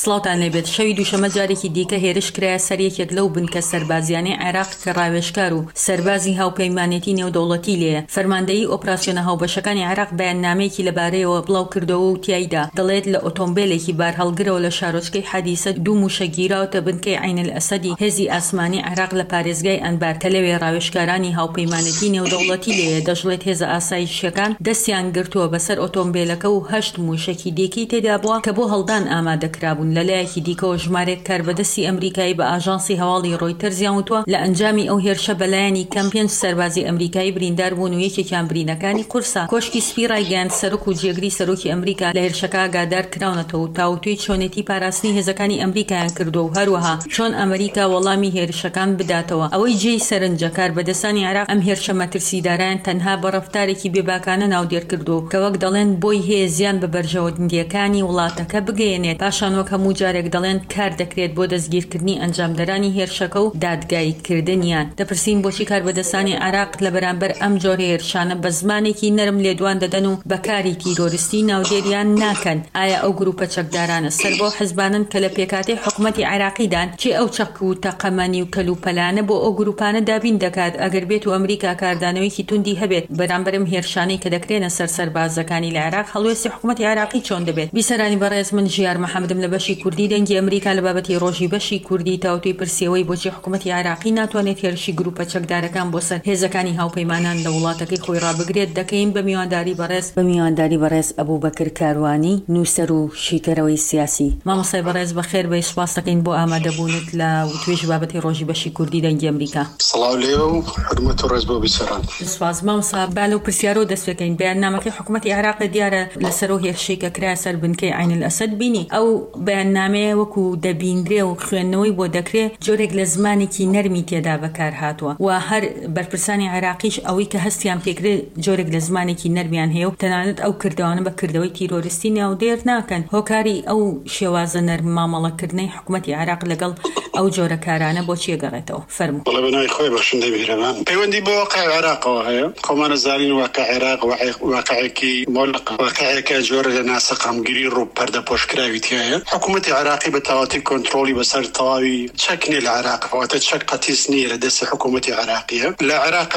سڵاوتان لێبێت. شەوی دووشەمە جارێکی دیکە هێرش کرایە سەر یەکێک لەو بنکە سەربازیانەی عێراق کە ڕاوێژکار و سەربازی هاوپەیمانێتی نێودەوڵەتی لێیە. فەرماندەیی ئۆپراسیۆنە هاوبەشەکانی عێراق بەیاننامەیەکی لەبارەیەوە بڵاو کردەوە و تیایدا دەڵێت لە ئۆتۆمبیلێکی بار هەڵگرەوە لە شارۆچکەی حەدیسە 2 موشە گیراوتە بنکەی عین الئەسەدی هێزی ئاسمانی عێراق لە پارێزگای ئەنبار کە لەوێ ڕاوێژکارانی هاوپەیمانێتی نێودەوڵەتی لێیە. دەژڵێت هێزە ئاسایشیەکان دەستیان گرتووە بەسەر ئۆتۆمبیلەکە و 8 موشەکی دیکەی تێدا بووە کە بۆ هەڵدان ئامادەکرابوون. لەلایەکی دیکەوە ژمارێک کاربەدەستی ئەمریکایی بە ئاژانسی هەواڵی ڕۆیتەرز یانوتووە لە ئەنجامی ئەو هێرشە بەلایەنی کەم 5 سەربازی ئەمریکایی بریندار بوون و یەکێکیان برینەکانی قورسە. کۆشکی سپی ڕایگەیاند سەرۆک و جێگری سەرۆکی ئەمریکا لە هێرشەکە ئاگادار کراونەتەوە و تاوتوی چۆنێتی پاراستنی هێزەکانی ئەمریکایان کردو و هەروەها چۆن ئەمریکا وەڵامی هێرشەکان بداتەوە. ئەوەی جێی سەرنجە کاربەدەستانی عێراق ئەم هێرشە مەترسیداران تەنها بە ڕەفتارێکی بێباکانە ناودێر کردو کە وەک دەڵێن بۆی هەیە زیان بە بەرژەوەندیەکانی وڵاتەکە بگەێنێت. پاشان وەک هەموو جارێک دەڵێن کار دەکرێت بۆ دەستگیرکردنی ئەنجامدەرانی هێرشەکە و دادگاییکردنیان. دەپرسین بۆچی کاربەدەستانی عێراق لە بەرامبەر ئەم جۆرە هێرشانە بە زمانێکی نەرم لێدوان دەدەن و بەکاری تیرۆریستی ناودێریان ناکەن؟ ئایا ئەو گروپە چەکدارانە سەر بۆ حزبانن کە لە پێکاتی حکوومەتی عێراقیدان چی ئەو چەک و تەقەمەنی و کەلوپەلانە بۆ ئەو گروپانە دابین دەکات ئەگەر بێت و ئەمریکا کاردانەوەیکی توندی هەبێت بەرامبەرم هێرشانەی کە دەکرێنە سەر سەربازەکانی لە عێراق هەڵوێستی حکوومەتی عێراقی چۆن دەبێت؟ بیسەرانی بەڕێز من ژیار محەممەدم لە بەشی کوردی دەنگی ئەمریکا لە بابەتی ڕۆژی بەشی کوردی تاوتوی پرسیەوەی بۆچی حکوومەتی عێراقی ناتوانێت هێرشی گروپە چەکدارەکان بۆ سەر هێزەکانی هاوپەیمانان لە وڵاتەکەی خۆی ڕابگرێت دەکەین بە میوانداری بەڕێز ئەبوبەکر کاروانی نووسەر و شیکەرەوەی سیاسی. مامۆستای بەڕێز بەخێر بە سوپاس دەکەین بۆ ئامادەبوونت لە توێژ بابەتی ڕۆژی بەشی کوردی دەنگی ئەمریکا. سڵاو لێ و حرمەت و ڕێز بۆ بیسەران. سوپاس مامۆستا بالە و پرسیارۆ دەست بکەین. بەیاننامەکەی حکوومەتی عێراق دیارە لەسەر و هێرشەی کە کرا سەر بنکەی عین الئەسەد بینی ئەو بەیاننامەیە وەکو دەبیندرێ و خوێندنەوەی بۆ دەکرێت جۆرێک لە زمانێکی نەرمی تێدا بەکار هاتووە و هەر بەرپرسانی عێراقیش ئەوەی کە هەستیان پێکرێت جۆرێک لە زمانێکی نەرمیان هەیە و تەنانەت ئەو کردوانە بە کردەوەی تیرۆریستی ناودێر ناکەن. هۆکاری ئەو شێوازە نەرم مامەڵەکردنەی حکوومەتی عێراق لەگەڵ ئەو جۆرە کارانە بۆچی گەڕێتەوە؟ فەرموو. بەڵێ بەناوی خۆی بەخشندەی میهرەبان پەیوەندی بە واقع عێراقەوە هەیە. خۆمانە زانین واقع عێراق واقعێکی مۆلق واقعێکە جۆرە لە ناسەقامگیری ڕوو پەردە پۆشکراوی هەیە. حکوومەتی عێراقی بە تەواوی کۆنتڕۆلی بەسەر تەواوی چەک نیە لە عێراق واتە چەک قەتیس نییە لە دەستی حکوومەتی عێراقیە. لە عێراق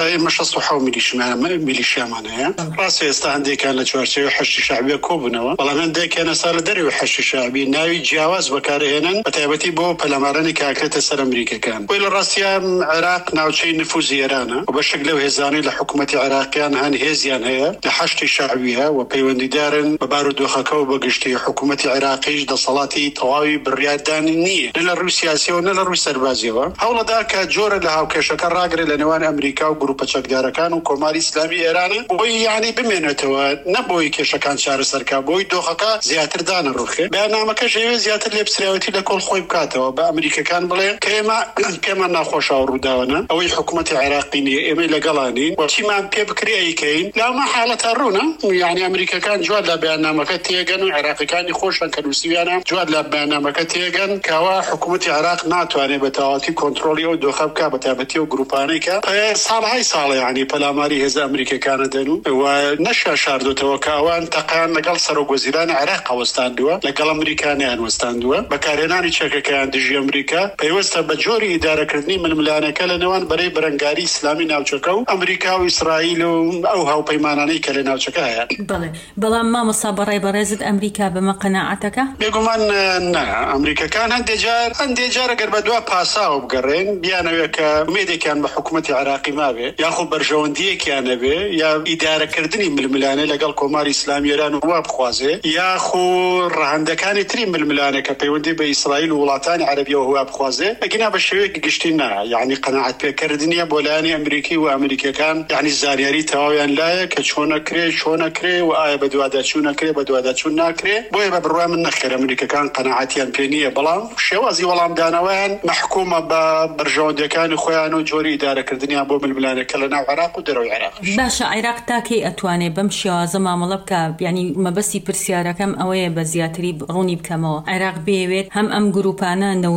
67 میلیشیامان هەیە. ڕاستی ئێستا هەندێکیان لە چوارچێوەی حەشتی شەعبیە کۆبوونەوە بەڵام هەندێکیان ئێستا لە دەرەوەی حەشتی شەعبی ناوی جیاواز بەکارهێنن بە تایبەتی بۆ پەلامارانی کاکرێتە سەر ئەمریکەکان. بۆی لە ڕاستیە عێراق ناوچەی نفوزی ئێرانە و بەشێک لەو هێزانەی لە حکوومەتی عێراقیان هەن هێزیان هەیە لە حەشتی شەعبیە و پەیوەندیدارن بە بارودۆخەکە و بە گشتی حکوومەتی عێراقیش دەسەڵاتی تەواوی بڕیاردانی نییە نە لە ڕووی سیاسیەوە نە لە ڕووی سەربازیەوە. هەوڵەدا کە جۆرە لە هاوکێشەکە ڕاگرێت لە نێوان ئەمریکا و گروپە چەکدارەکان و کۆماری ئیسلامی ئێرانە بۆی یعنی بمێنێتەوە نەبۆی کێشەکان چارەسەرکە بۆی دۆخەکە زیاتر دانەڕوخێ. بەیاننامەکە ژێوێ زیاتر لێپسراوەتی لە کۆڵ خۆی بکاتەوە بە ئەمریکەکان بڵێ کە ئێمە ناخۆشە و ڕووداوەنە ئەوەی حکوومەتی عێراقی نیە ئێمە لەگەڵانین وچیمان پێ بکرێ ئەیکەین لاما حاڵەتە ڕوونە یعنی ئەمریکەکان جواد لە بەیاننامەکە تێگەن و عێراقیەکانی خۆشن کە نووسیویانە جواد لە بەیاننامەکە تێگەن کەوا حکوومەتی عێراق ناتوانێت بە تەواوی کۆنتڕۆلی ئەو دۆخە بکات بە تایبەتی و گروپانەی کە ساڵ یعنی پەلاماری هێزە ئەمریکەکانە دەن و نەشا شاردوتەوە کە ئەوان تەقان لەگەڵ سەرۆکوەزیرانی عێراق وەستاندووە لەگەڵ ئەمریکانیان وەستاندووە بەکارهێنانی چەکەکەیان دژی ئەمریکا پێویستە بە جۆری ئیدارەکردنی ململانەکە لە نێوان بەرەی بەرەنگاری ئیسلامی ناوچەکە و ئەمریکا و ئیسرائیل و ئەو هاوپەیمانانەی کە لە ناوچەکە هەیە. بەڵام مامۆستا بەڕای بەڕێزت ئەمریکا بەمە قەناعەتەکە؟ بێگومان نە. ئەمریکەکان هەندێک جار ئەگەر بە دوا پاساوە بگەڕێن بیانەوێت کە مێدێکیان بە حکوومەتی عێراقی مابێ یاخۆ بەرژەوەندیەکیان هەبێ یا ئیدارەکردنی ململانە لەگەڵ کۆماری ئیسلامی ئێران وا بخوازێ یاخۆ ڕەهەندەکانی تری ململانە کە پەیوەندی بە ئیسرائیل و وڵاتانی عەرەبیەوە هوا بخوازێ ئەگەنا بە شێوەیەکی گشتی نا یعنی قەناعەت پێکردنیە بۆ لایەنی ئەمریکی و ئەمریکەکان یعنی زانیاری تەواویان لایە کە چۆنەکرێ و ئایا بە دوواداچوو نەکرێ بە دوواداچوو ناکرێ بۆیە بە بڕوای من نەخێر ئەمریکەکان قەناعەتیان پێ نییە بەڵام شێوازی وەڵامدانەوەیان محکومە بە بەرژەوەندەکانی خۆیان و جۆری ئیدارەکردنیان بۆ ململانەکە لە ناو عێراق و دەرەوەی عێراق. باشە عێراق تاکەی ئەتوانێت بەم شێوازە مامەڵە بکە یعنی مەبەستی پرسیارەکەم ئەوەیە بە زیاتری ڕوونی بکەمەوە عێراق بێوێت هەم ئەم گروپانە نەوروژێنێ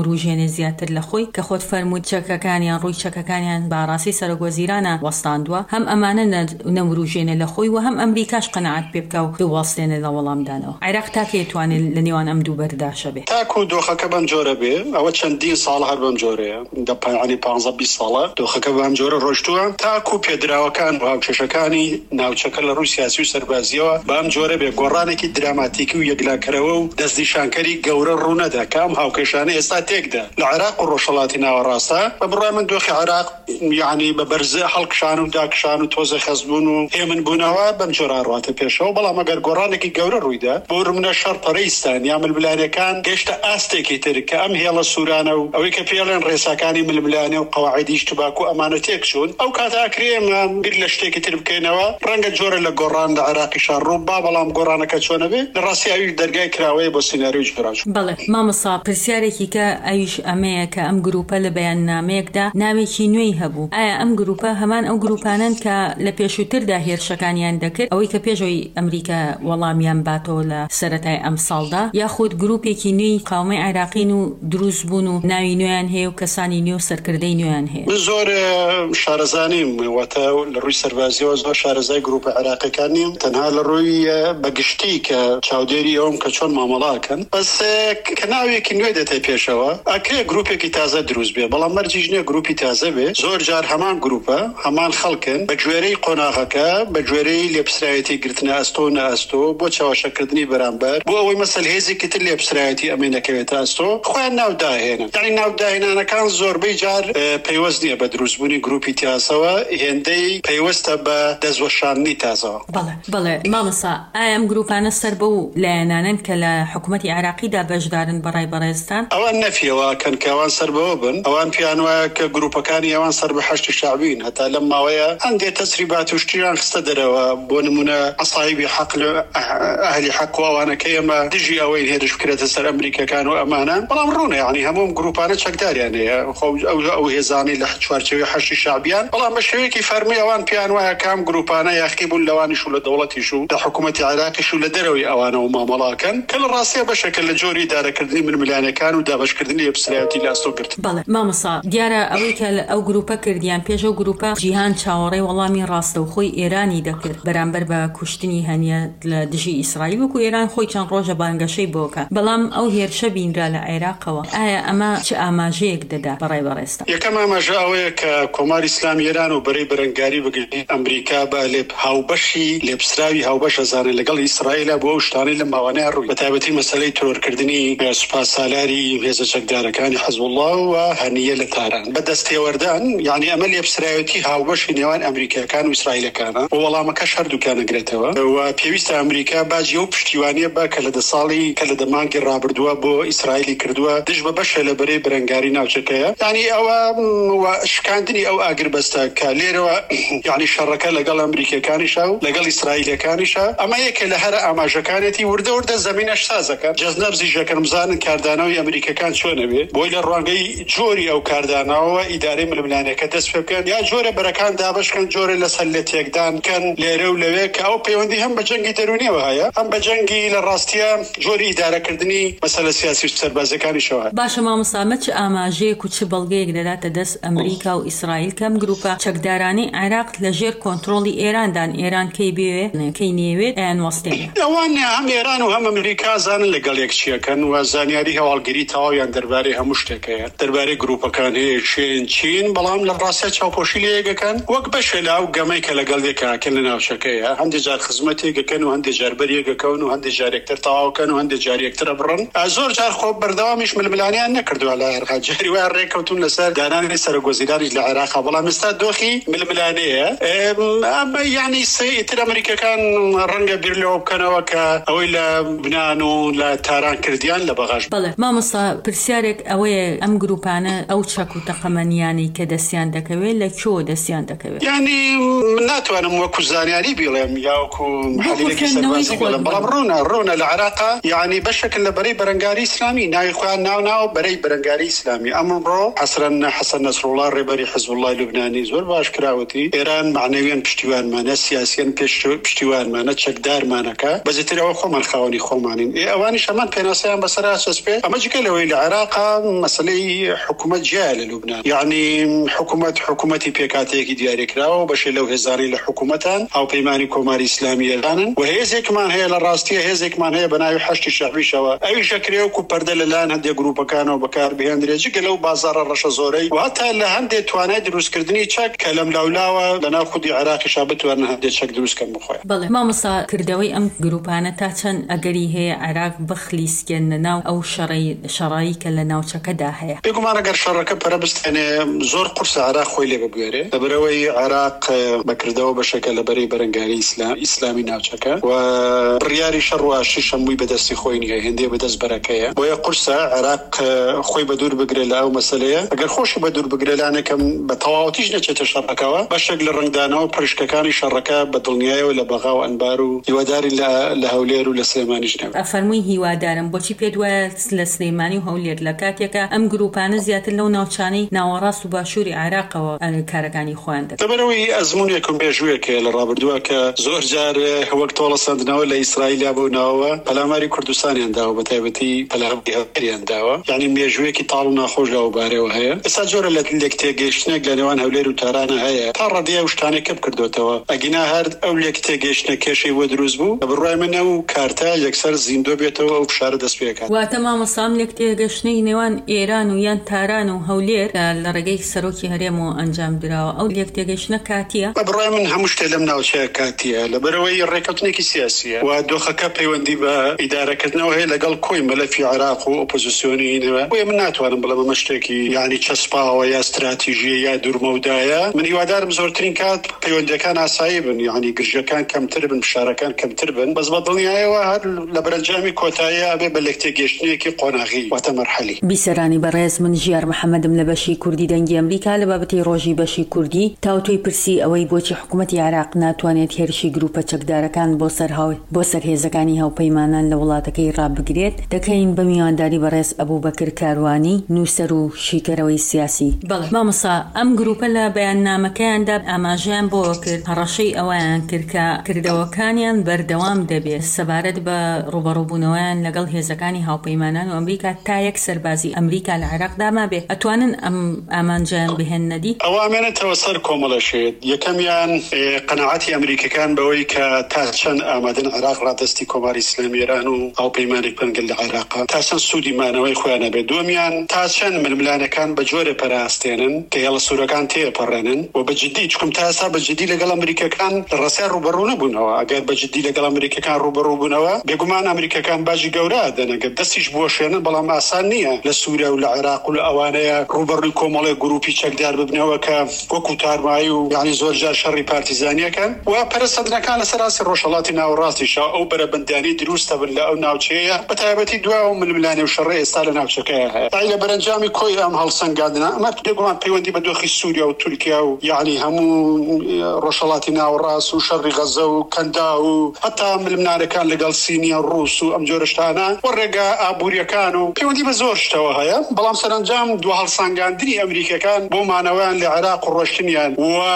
زیاتر لە خۆی کە خۆت فەرمووت چەکەکانیان ڕووی چەکەکانیان باڕاستی سەرۆکوەزیرانە وەستاندووە هەم ئەمانە نەوروژێنە لە خۆی و هەم ئەمریکاش قەنەعەت پێ بکە و بوەستێنە لە وەڵامدانەوە. عێراق تاکە دەتوانێت لە نێوان ئەم دوو بەرداشە بێت. تاکو دۆخەکە بەم جۆرە بێ ئەوە چەندین ساڵ هەر بەم جۆرەیە دەپایانی 15-20 ساڵە دۆخەکە بەم جۆرە ڕۆشتووە تاکو پێدراوەکان و هاوکێشەکانی ناوچەکە لە ڕووی سیاسی و سەربازیەوە بەم جۆرە بێ گۆڕانێکی دراماتیکی و یەکلاکەرەوە و دەستنیشانکەری گەورە ڕوونەدا کام هاوکێشانە ئێستا تێکدا لە عێراق و ڕۆژهەڵاتی ناوەڕاستە بە بڕای من دۆخی عێراق یعنی بە بەرزە هەڵکشان و داکشان و تۆزە خەزبوون و هێمن بوونەوە بەم جۆرە ڕاتە پێشەوە بەڵام ئەگەر گۆڕانێکی گەورە ڕوویدا بۆ ڕمنە شەڕ پەرەیستان یا ململانەکان گەشتە ئاستێکی تر کە ئەم هێڵە سوورانە و ئەوەی کە پێڵێن ڕێساکانی ململانە و قەواعیدی ئیجتیماعی و ئەمانە تێک چوون ئەو کاتە ئەکرێمە بیر لە شتێکی تر بکەینەوە ڕەنگە جۆرە لە گۆڕان لە عێراقیشان ڕوو با بەڵام گۆڕانەکە چۆنە بێ لە ڕاستی ئەویش دەرگای کراوەیە بۆ سیناریۆی جۆراج. بەڵێ مامۆستا پرسیارێکی کە ئەویش ئەمەیە کە ئەم گروپە لە بەیاننامەیەکدا ناوێکی نوێی هەبوو ئایا ئەم گروپە هەمان ئەو گروپانن کە لە پێشووتردا هێرشەکانیان دەکرد ئەوەی کە پێشەوەی ئەمریکا وەڵامیان باتەوە لە سەرەتای ئەم ساڵدا یاخود گروپێکی نوێی قاومەی عێراقین و دروست بوون و ناوی نوێیان هەیە و کەسانی نوێ و سەرکردەی نوێیان هەیە؟ زۆر شارەزانیم واتە لە ڕووی سەربازیەوە زۆر شارەزای گروپە عێراقیەکان نیم تەنها لە ڕووی بەگشتی کە چاودێری ئەوم کە چۆن مامەڵاکەن بەس کە ناوێکی نوێ دەتێ پێشەوە ئەکرێ گروپێکی تازە دروست بێ بەڵام مەرجیش نییە گروپی تازە بێ زۆر جار هەمان گروپە هەمان خەڵکن بە گوێرەی قۆناغەکە بە گوێرەی لێپسرایەتی گرتنە ئەستۆ و نەئەستۆ بۆ چاوەشەکردنی بەرامبەر بۆ ئەوەی مەسەل هێزێکی تر لێپسرایەتی ئەمەی نەکەوێتە ئەستۆ خۆیان ناوداهێنن یعنی ناوداهێنانەکان زۆربەی جار پەیوەست نییە بە دروستبوونی گروپی تیاسەوە هێندەی پەیوەستە بە دەستوەشاندنی تازەوە. بەڵێ مامۆستا ئایا ئەم گروپانە سەر بە و لایەنانن کە لە حکوومەتی عێراقیدا بەشدارن بەڕای بەڕێزستان ئەوان نەفیەوە کەن کەوان سەر بەوە بن ئەوان پیان وایە کە گروپەکانی ئەوان سەر بە حەشتی شعبین هەتا لەم ماوەیە هەندێک تەسریبات و شتیان خستە دەرەوە بۆ نمونە ئەسایبی حەق ئەهلی حەق و ئەوانە کە ئێمە دژی ئەوەی هێرش بکرێتە سەر ئەمریکەکان و ئەمانە بەڵام ڕوونە یعنی هەموم گروپانە چەکداریان هەیە ئەو هێزانی لە چوارچەوەی حەشتی شعبیان بەڵام بە شێوەیەکی فەرمی ئەوان پیان وایە کام گروپانە یاخی بوون لەوانیش و لە دەوڵەتیش و لە حکوومەتی عێراقیش و لە دەرەوەی ئەوانە و مامەڵاکەن کە لە ڕاستیە بەشەکە لە جۆری دارەکردنی ململانەکان و دابشکردنی ئەپسرایەتی لاستۆ گرت. بەڵێ مامۆستا دیارە ئەوەی کە ئەو گروپە کردیان پێش ئەو گروپە جیهان چاوەڕێی وەڵامی ڕاستە و خۆی ئێرانی دەکرد بەرامبەر بە کوشتنی هەنیە لە دژی ئیسرائیل وەکو ئێران خۆی چەند ڕۆژە بانگەشەی بۆکە بەڵام ئەو هێرشە بینرا لە عێراقەوە ئایا ئەمە چ ئاماژەیەک دەدا بەڕای بەڕێستە؟ یەکەم ئاماژە ئەوەیە کە کۆماری ئیسلامی ئێران و بەرەی بەرەنگاری بگرێت ئەمریکا بە هاوبەشی لێپسراوی هاوبەشە زانە لەگەڵ ئیسرائیلە بۆ ئەو شتانەی لە ماوانەیە ڕووی بەتایبەتی مەسەلەی تۆرکردنی سوپاس سالاری هێزە چەکدارەکانی حەزب الله و هەنیە لە تاران بەدەستێوەردان یعنی ئەمە لێپسرایەتی هاوبەشی نێوان ئەمریکایەکان و ئیسرائیلەکانە و وەڵامەکەش هەردووکان ئەگرێتەوە و پێویستە ئەمریکا باجی ئەو پشتیوانیە بە کە لە دەساڵی کە لە دەمانگی ڕابردووە بۆ ئیسرائیلی کردووە دژ بە بەشە لە بەرەی بەرەنگاری ناوچەکەیە یعنی ئەوە شکاندنی ئەو ئاگربەستە کە لێرەوە یعنی شەڕەکە لەگەڵ ئەمریکەکانیشە و لەگەڵ ئیسرائیلەکانیشە ئەمە یەکە لە هەرە ئاماژەکانێتی وردە زەمینەش سازەکە جەزنەب زیژەکەم بزانن کاردانەوەی ئەمریکەکان چۆنە بێ بۆی لە ڕوانگەی جۆری ئەو کاردانەوە ئیدارەی ململانەکە دەست پێ بکەن یا جۆرە بەرەکان دابشکەن جۆرە لەسەر لە تێکدان کەن لێرە و لەوێ کە ئەو پەیوەندی هەم بە جەنگی دەرونیەوە هەیە هەم بە جەنگی لە ڕاستیە جۆری ئیدارەکردنی مەسەلە سیاسی و سەربازەکانیشەوە. باشە مامۆستا چ ئاماژەیەک و چ بەڵگەیەک دەداتە دەست ئەمریکا و ئیسرائیل کەم گروپە چەکدارانی عێراق لەژێر کۆنتڕۆڵی ئێراندان ئێران کەی بێوێ کەی نێوێت ئەیان وەستێنێ ئەوان هەم ئێران و هەم ئەمریکا زانن لەگەڵ یەکچیەکەن و زانیاری هەواڵگیری تەواویان دەربارەی هەموو شتێکەیە دەربارەی گروپەکان هەیە چین بەڵام لە ڕاستە چاوپۆشی لێگەکەن وەک بەشە لە ئەو گەمەی کە لەگەڵ دێکاکەن لە ناوچەکەیە هەندێک جار خزمەتێکەکەن و هەندێک جار بەریەکەکەون و هەندێک جار یەکتر تەواوکەن و هەندێک جار یەکترە بڕن زۆر جار خۆ بەردەوامیش ململانیان نەکردووە لە عێراق جاری وای ڕێکەوتون لەسەر دانانی سەرۆکوەزیرانی لە عێراق بەڵام ئێستا دۆخی ململانەیە یعنی سەیتر ئەمریکەکان ڕەنگە بیر لەوە بکەنەوە کە ئەوەی لە بنان و لە تاران کردیان لە بەغاش. بەڵێ مامۆستا پرسیارێک ئەوەیە ئەم گروپانە ئەو چەک و تەقەمەنیانی کە دەستیان دەکەوێت لە کۆ دەستیان دەکەوێت یعنی من ناتوانم وەکو زانیاری بڵێم یا وەکو محەلیلێکی سەربازی بڵێم بەڵام ڕوونە لە عێراقا یعنی بەشێکن لە بەرەی بەرەنگاری ئیسلامی ناوی خۆیان ناو بەرەی بەرەنگاری ئیسلامی ئەمڕۆ حەسەن نەسڕوڵڵا ڕێبەری حزب الله لوبنانی زۆر باش کراوەتی ئێران معنەویان پشتیوانمانە سیاسیان پشتیوانمانە چەکدارمانەکە بەزیتر ئەوە خۆمان خاوەنی خۆمانین ئەوانی شەمان پێناسەیان بەسەر ئاسەسپێ ئەمە جگە لەوەی لە عێراقا مسألة حكومة جالة لبنان يعني حكومتي بيكاتيكي دياري كراو باش لو هزاري لحكومتان أو بيماني كوماري إسلامية لانن وهي زي كمان هي للراستية هي زي كمان هي بنايو حشت الشعبي شوا أي شكريو كوبردل الآن هندي جروبا كانوا بكار بهندريجي قالوا بازار الرشا زوري وحتى لهندي تواني دروس كردني تشك كلام لولاوة لنا خدي عراقي شابت وأنا هندي تشك دروس كم مخويا بله ما مصا كردوي أم جروبانا تاچن أجري هي عراق بخليس كننا أو شراي كلنا وشكدا هي بيقوم أنا قر شركة بربست يعني زور قرص عراق خويلي ببيري بروي عراق بكردو بشكل بري برنجاري إسلامي ناوشكا ورياري شروا شيشة موي بدس خويني هندي بدس بركية ويا قرص عراق خوي بدور بقريل أو مسألة أجر خوش بدور بقريل أنا كم بتواوتيش نشأت الشركة بشكل رنجدانو برشكا كاني شركة بدلنيا ولا بغاو أنبارو يوداري لهولير ولا سليماني جنب أفرمي هوادارم بوشي بيدوا لسليماني وهولير لكاتيكا أم جروبان زيادة لو ناوچاني ناوراس وباشوري عراق وكاركاني خواندك تبروي أزمون يكون بيجويك للرابردوا كزور جار وقت ولا صندنا ولا إسرائيل أبوناوا بلاماري كردستاني عندها بتابتي بلاماري عندها يعني بيجويك طالنا خوج لو باري وهي السجورة اللي تيجيشنا لنوان هولير وتارانا هي ترى دي وشتاني كب كردوتوا أجينا هارد أولي تيجيشنا كشي ودروز بو بالرأي منه كارتا يكسر زيندو بيتو أو بشار دسبيكا وتمام صام لك تيجيشني نوان إيران ويان تاران وهولير لرجع سروكي هريمو أنجام دراو أو لك تيجيشنا كاتيا بالرأي منها مشتلمنا وشيء كاتيا لبروي الركضنيك السياسية ودوخة كابي وندي بإدارة كتنا وهي لقال كوي ملف عراق وأوبوزيسيونيين وهي مناتو أنا بلا مشتكي يعني تشسبا ويا استراتيجية دور مودايا من يوادار مزورتين كات بيوندي كان عصايبن يعني قرجة كان كم تربن بشاركان كم تربن بس بضلني أيوة لبرنجامي كوتايا أبي بلكتي جيشنيكي قناغي وتمرحلي بيسراني برز من جيار محمد ملبشي كردي دنجي أمريكا لبابتي روجي بشي كردي تاوتوي برسي أوي بوشي حكومة عراق ناتوانيت هيرشي جروبا چكدارا كان بوسر هيزكاني هاو بيمانان لولاتكي راب بقريت دكين بميانداري برز أبو بكر كارواني نوسرو شيكروي سياسي بله ما مصا أم جروبا لا بيان مكان داب أما جان بوكر هرشي أوان كردوكانيان بردوام دبي سبارد بروبروبونوان لقل هيزكاني هاو بيمانان وأمريكا تا يكسر بازي أمريكا العراق دا ما به أتوانن أمان جان بهن دي أوامنا توصل كوملا شيء يكميان قناعتي أمريكا كان بويك تاشن آمدن العراق رادستي كوماري إسلامي رانو أو بيمانك بنقل العراق تاشن سودي مانوي خوانا بدوميان تاشن من ملانا كان بجوري براستينن كي يلا سورة كان تيه برنن وبجدي تكم تاسا بجدي لقل أمريكا كان الرسائل روبرونا بنوا أجر بجدي لقل أمريكا كان روبرو بنوا بيقومان أمريكا كان باجي قوراد أنا قد دستيش بوشينا بلا ما أسانية لسوريا والعراق والأوانية روبرو كومالي جروبي تشك دار ببنوا وكوتار مايو يعني زور جار شري بارتيزانيا كان وبرسدنا كان سراس الروشلاتنا وراسي شا أو بربنداني دروس تبلا أو ناوتشيا بتابتي دواء من الملاني وشري استال ناوتشكاها تعالى برنجامي كوي أم هالسن قادنا ما تدقوا بيوندي بدوخي سوريا وتركيا يعني همو روشلاتنا وراس وشري غزة وكندا حتى من المنار كان لقال صينيا الروس وأم جورشتانا ورقا أبوريا كانوا بيوندي بزورش تواهايا بلام سرنجام دو هالسن قادني أمريكا كان بومانوان لعراق والروشتنيان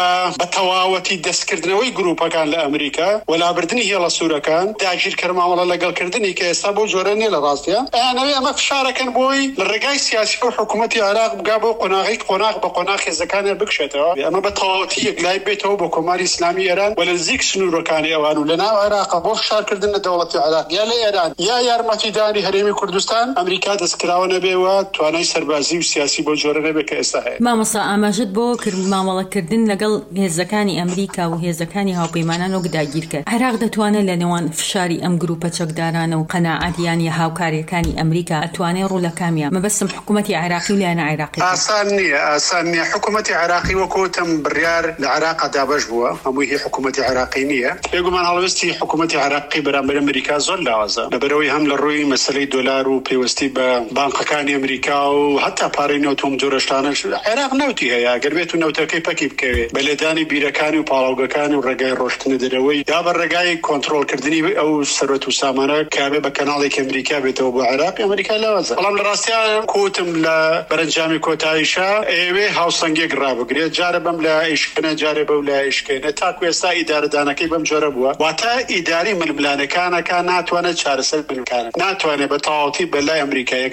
وبتواوتي دسكردنوي جروبا كان لأمريكا ولا بردني هي لصورة كان تأجير كرما ولا لقال كردني كيسابو جورني لراسيا أنا ما في شارع كان بوي للرجاي السياسي وحكومة العراق بقابو قناغ بقناغ إذا كان بكشته أما بتواوتي قلاي بيته بكماري إسلامي إيران ولا الزيك سنور كان أوانو لنا العراق بو شارع كردنا دولة العراق يا لإيران يا يارمتي داري هرمي كردستان أمريكا دسكراونا بيوا تواناي سربازي وسياسي بو جورني بكيساه ما مصا أماجد بو مامەڵە کردن لەگەڵ هێزەکانی ئەمریکا و هێزەکانی هاوپەیمانان و گداگیر کرد. عێراق دەتوانێت لە نێوان فشاری ئەم گروپە چەکدارانە و قەناعەتیان یا هاوکاریەکانی ئەمریکا ئەتوانێت ڕوو لە کامیان مەبەستم حکوومەتی عێراقی و لایەنە عێراقی ئاسان نییە حکوومەتی عێراقی وەکوتم بڕیار لە عێراقا دابەش بووە هەمووی هی حکوومەتی عێراقی نییە بێگومان هەڵوێستی حکوومەتی عێراقی بەرامبەر ئەمریکا زۆر لاوازە لەبەرەوەی هەم لە ڕووی مەسەلەی دۆلار و پێوەستی بە بانقەکانی ئەمریکا و هەتا پارەی نەوتۆم جۆرەشتانش عێراق نەوتی هەیە گەربێت و نەوتەکەی پەکی بکەوێت بەلێدانی بیرەکانی و پاڵاوگەکانی و ڕێگای ڕۆشتنە دەرەوەی یا بە ڕێگای کۆنتڕۆڵکردنی ئەو سەرەت و سامانە کابێ بە کەناڵێک ئەمریکا بێتەوە بۆ عێراق ئەمریکا لاوازە بەڵام لە ڕاستیە کوتم لە بەرەنجامی کۆتاییشە ئێوێ هاوسەنگێک ڕابگرێت جارە بەم لە ئیشکنە جارێ بەو لە ئیشکێنە تاکو ئێستا ئیدارەدانەکەی بەم جۆرە بووە واتە ئیداری ململانەکانەکە ناتوانێت چارەسەر بنکانە ناتوانێت بە تەواوەتی بەلای ئەمریکا یەکلا بێتەوە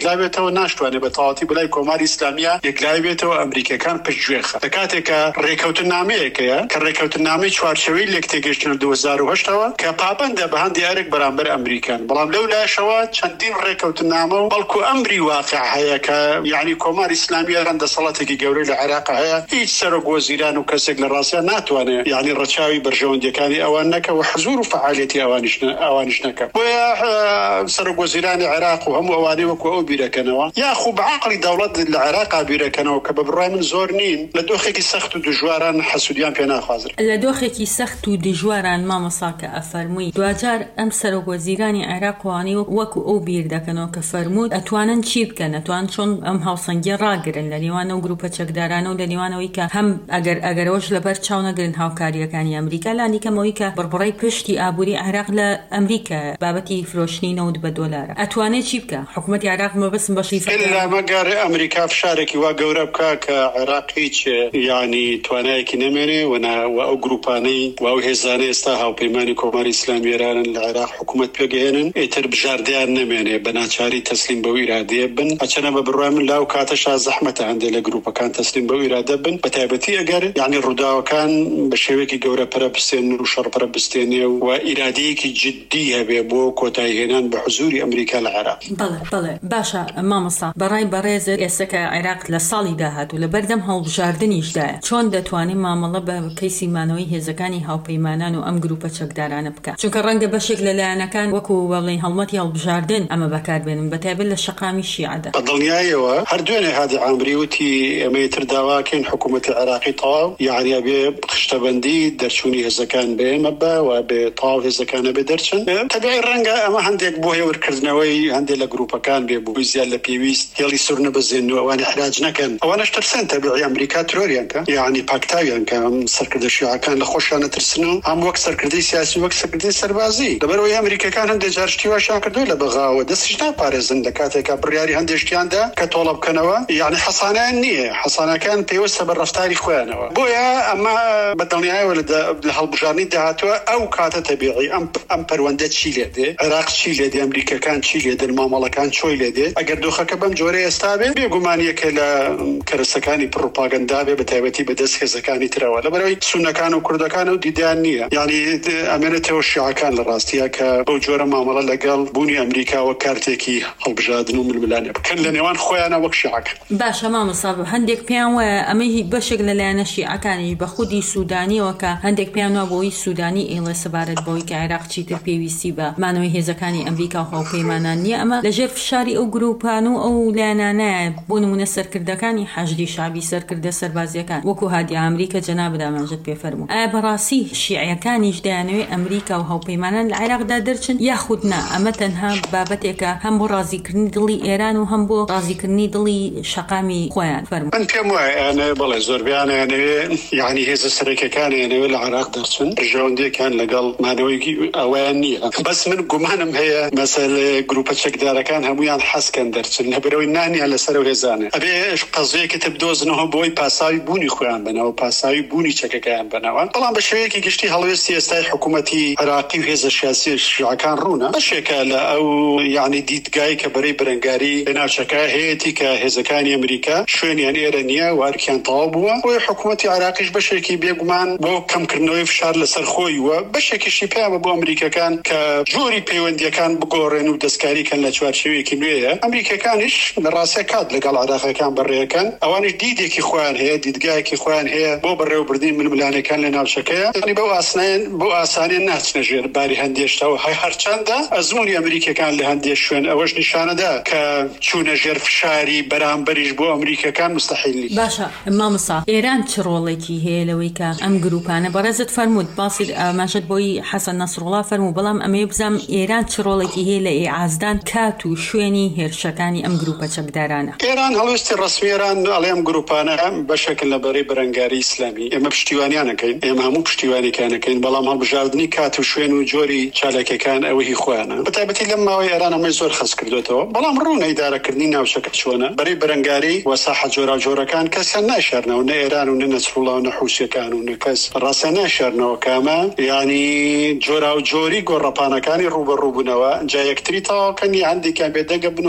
و ناشتوانێ بە تەواوەتی بڵای کۆماری ئیسلامیە یەکلای بێتەوە ئەمریکەکان پشتگوێخە لە کاتێکە ڕێکەوتنامەیەکەیە کە ڕێکەوتنامەی چوارچەوەی لێک تێگەشتن 2008ەوە کە پابەندە بە هەندی ئەرێک بەرامبەر ئەمریکان بەڵام لەو لایشەوە چەندین ڕێکەوتنامە و بەڵکو ئەمری واقع هەیە کە یعنی کۆماری ئیسلامی هەندە دەسەڵاتێکی گەورەی لە عێراق هەیە هیچ سەرۆک وەزیران و کەسێک لە ڕاستیان ناتوانێت یعنی ڕەچاوی بەرژەوەندیەکانی ئەوان نەکە و حزور و فعالیەتی ئەوانیش نەکە بۆیە سەرۆک وەزیرانی عێراق و هەموو ئەوانەی وەکو ئەو بیرەکەنەوە یاخوو بەعقلی دەوڵەت لە عێراقا بیرەکەنەوە کە بە بڕای من زۆر نین لە دۆخێکی سەخت و دژواران حەسوودیان پێ ناخوازر لە دۆخێکی سەخت و دژواران مامەسا کە ئەفەرمووی دوجار ئەم سەرۆک وەزیرانی عێراق وانی وەکو ئەو بیر دەکەنەوە کە فەرموود ئەتوانن چی بکەن ئەتوان چۆن ئەم هاوسەنگی ڕاگرن لە نێوان و گروپە چەکدارانە و لە نێوانەوەی کە هەم ئەگەرەوەش لەبەر چاو نەگرن هاوکاریەکانی ئەمریکا لانیکەمەوەی کە بڕبڕی پشتی ئابووری عێراق لە ئەمریکا بابەتی فرۆشتنی نەوت بە دۆلارە ئەتوانێت چی بکە حکوومەتی عێراق مەبەستم بەشی مەگەر ئەمریکا فشارێکی وا گەورە بکە کە عێراق هیچ یعنی توانایەکی نەمێنێ و ئەو گروپانەی و ئەو هێزانەی ئێستا هاوپەیمانی کۆماری ئیسلامی ئێرانن لە عێراق حکوومەت پێگەێنن ئیتر بژاردەیان نەمێنێ بە ناچاری تەسلیم بەو ئیرادەیە بن ئەچەنە بە بڕای من لاو کاتەشا زەحمەتە هەندێک لە گروپەکان تەسلیم بەو ئیرادە بن بە تایبەتی ئەگەر یعنی ڕووداوەکان بە شێوەیەکی گەورە پەرەبستێن و شەڕپەرەبستێنێ و ئیرادەیەکی جددی هەبێ بۆ کۆتایهێنان بە حزوری ئەمریکا لە عێراق. بەڵێ باشە مامەسا بەڕای بەڕێزت ئێستا کە عێراق لە ساڵی داهات و لە بەردەم هەڵبژاردنیشدایە چۆن دەتوانین مامەڵە بە کەیسی مانەوەی هێزەکانی هاوپەیمانان و ئەم گروپە چەکدارانە بکە چونکە ڕەنگە بەشێک لەلایەنەکان وەکو بەڵێن هەڵمەتی هەڵبژاردن ئەمە بەکاربێنن بەتایبەت لە شەقامی شیعەدا دڵنیایەوە هەردوێنێ هادی عامری وتی ئەمەی تر داواکەین حکوومەتی عێراقی تەواو یعنی ئەبێ خشتەبەندی دەرچوونی هێزەکان بێمە بە و بێ تەواو هێزەکانە بێ دەرچن تەبیعی ڕەنگە ئەمە هەندێک بۆ هێورکردنەوەی هەندێک لە گروپەکان بێ بووی زیاد لە پێویست هێڵی سوور نەبەزێن و ئەوانە حراج نەکەن ئەوانەش ترسن تەبیعی ئەمریکا ترۆریان کە یعنی پاکتاویان کە سەرکردە شیعەکان لە خۆشیان نەترسن و هەم وەک سەرکردەی سیاسی وەک سەرکردەی سەربازی لەبەرەوەی ئەمریکەکان هەندێک جار شتی واشیان کردووە لە بەغاوە دەستیش ناپارێزن لە کاتێکا بڕیاری هەندێک شتیاندا کە تۆڵە بکەنەوە یعنی حەسانیان نییە حەسانەکان پێوەستە بە ڕەفتاری خۆیانەوە بۆیە ئەمە بەدڵنیایەوە لە هەڵبژاردننی داهاتوە ئەو کاتە تەبیعی ئەم پەروەندە چی لێ دێ عێراق چی لێ دێ ئەمریکەکان چی لێ دێن مامەڵەکان چۆی لێ دێ ئەگەر دۆخەکە بەم جۆرە ئێستا بێ بێگومانیەکە لە کەرەسەکانی پڕۆپاگەندا بێ بەتایبەتی بەدەست هێزەکانی ترەوە لەبەرەوەی سونەکان و کوردەکان و دیدیان نییە یعنی ئەمێنێتەوە شیعەکان لە ڕاستیە کە بەو جۆرە مامەڵە لەگەڵ بوونی ئەمریکاوە کارتێکی هەڵبژاردن و ململانێ بکەن لە نێوان خۆیانە وەک شیعەکە باشە مامەسا هەندێک پێیان وایە ئەمەی بەشێک لەلایەنە شیعەکانی بە خودی سوودانیەوە کە هەندێک پێیان وایە بۆی سوودانی ئێڵێ سەبارەت بەوەی کە عێراق چیتر پێویستی بە مانەوەی هێزەکانی ئەمریکا و هاوپەیمانان نییە ئەمە لەژێر فشاری ئەو گروپان و ئەو لایەنانەیە بۆ نمونە سەرکردەکانی حەشدی شعبی سەرکردە سەربازیەکان وەکو هادی ئەمریکا جەناب دامەژت پێفەرموو ئایا بەڕاستی شیعەکانیش دەیانەوێت ئەمریکا و هاوپەیمانان لە عێراقدا دەرچن یاخود نا ئەمە تەنها بابەتێکە هەم بۆ ڕازیکردنی دڵی ئێران و هەم بۆ ڕازیکردنی دڵی شەقامی خۆیان فەرموو من پێم وایە بەڵێ زۆربیانیانەوێ یعنی هێزە سەرەکیەکانیانەوێ لە عێراق دەرچن ژەوندێکیان لەگەڵ مانەوەیکی ئەویان نییە بەس من گومانم هەیە مەسەلە گروپە چەکدارەکان هەمویان حەسکەن دەرچن لەبەرەوەی نانیان لەسەر و هێزانە ئەبێ قەزەیەکی تر بدۆزنەوە بۆی پاساوی بوونی خۆیان بنەوە پاساوی بوونی چەکەکەیان بنەوە بەڵام بە شێوەیەکی گشتی هەڵوێستی ئێستای حکوومەتی عێراقی و هێزە سیاسی شیعەکان ڕوونە بەشێکە لە ئەو یعنی دیدگای کە بەرەی بەرەنگاری بەناوچەکە هەیەی کە هێزەکانی ئەمریکا شوێنیان ئێرە نییە وارکیان تەواو بووە بۆی حکوومەتی عێراقیش بەشێکی بێگومان بۆ کەمکردنەوەی فشار لەسەر خۆی وە بەشێکیشی پێیانە بۆ ئەمریکەکان کە جۆری پەیوەندیەکان بگۆڕێن و دەستکاریکەن لە چوارچێوەیەکی نوێیە ئەمریکەکانیش لە ڕاستە کات لەگەڵ عێراقیەکان بەڕێەکەن ئەوانش دیدێکی خۆیان هەیە دیدگایەکی خۆیان هەیە بۆ بەڕێوەبردنی ململانەکان لە ناوچەکەیە یعنی بۆ ئاسانیان ناچنە ژێر باری هەندێشتەوە هەرچەندە ئەزمموی ئەمریکەکان لە هەندێک شوێن ئەوەش نیشانەدا کە چوونە ژێر فشاری بەرامبەریش بۆ ئەمریکەکان مستەحیلی باشە مامەسا ئێران چ ڕۆڵێکی هەیە لەوەی کە ئەم گروپانە بەڕێزت فەرمووت باسی ئاماژەت بۆی حەسەن نەسڕوڵڵا فەرموو بەڵام ئەمەیە بزانم ئێران چ ڕۆڵێکی هەیە لە ئێعازدان کات و شوێنی هێرشەکانی ئەم گروپە چەکدارانە ئێران هەڵوێستی ڕسمیێران ئەڵێم گروپانە بەشێکن لە بەرەی بەرەنگاری ئیسلامی ئێمە پشتیوانیانەکەین ئێمە هەموو پشتیوانیەکانەکەین بەڵام هەڵبژاردننی کات و شوێن و جۆری چالاکیەکان ئەوەی خۆیانە بەتایبەتی لەم ماوەی ئێران ئەمەی زۆر خەس کردوێتەوە بەڵام ڕوونەی دارەکردنی ناوچەکە چۆنە بەرەی بەرەنگاری و ساحە جۆراوجۆرەکان کەسیان ناشارنەوە نە ئێران و نە نەسڕوڵڵا و نە حوسیەکان و نە کەس ڕاستە ناشارنەوە کامە یعنی جۆرا و جۆری گۆڕەپانەکانی ڕوبەڕووبوونەوە جا یەکتری تەواوکەنی هەندێکیان بێدەنگە بن و هەندێکیان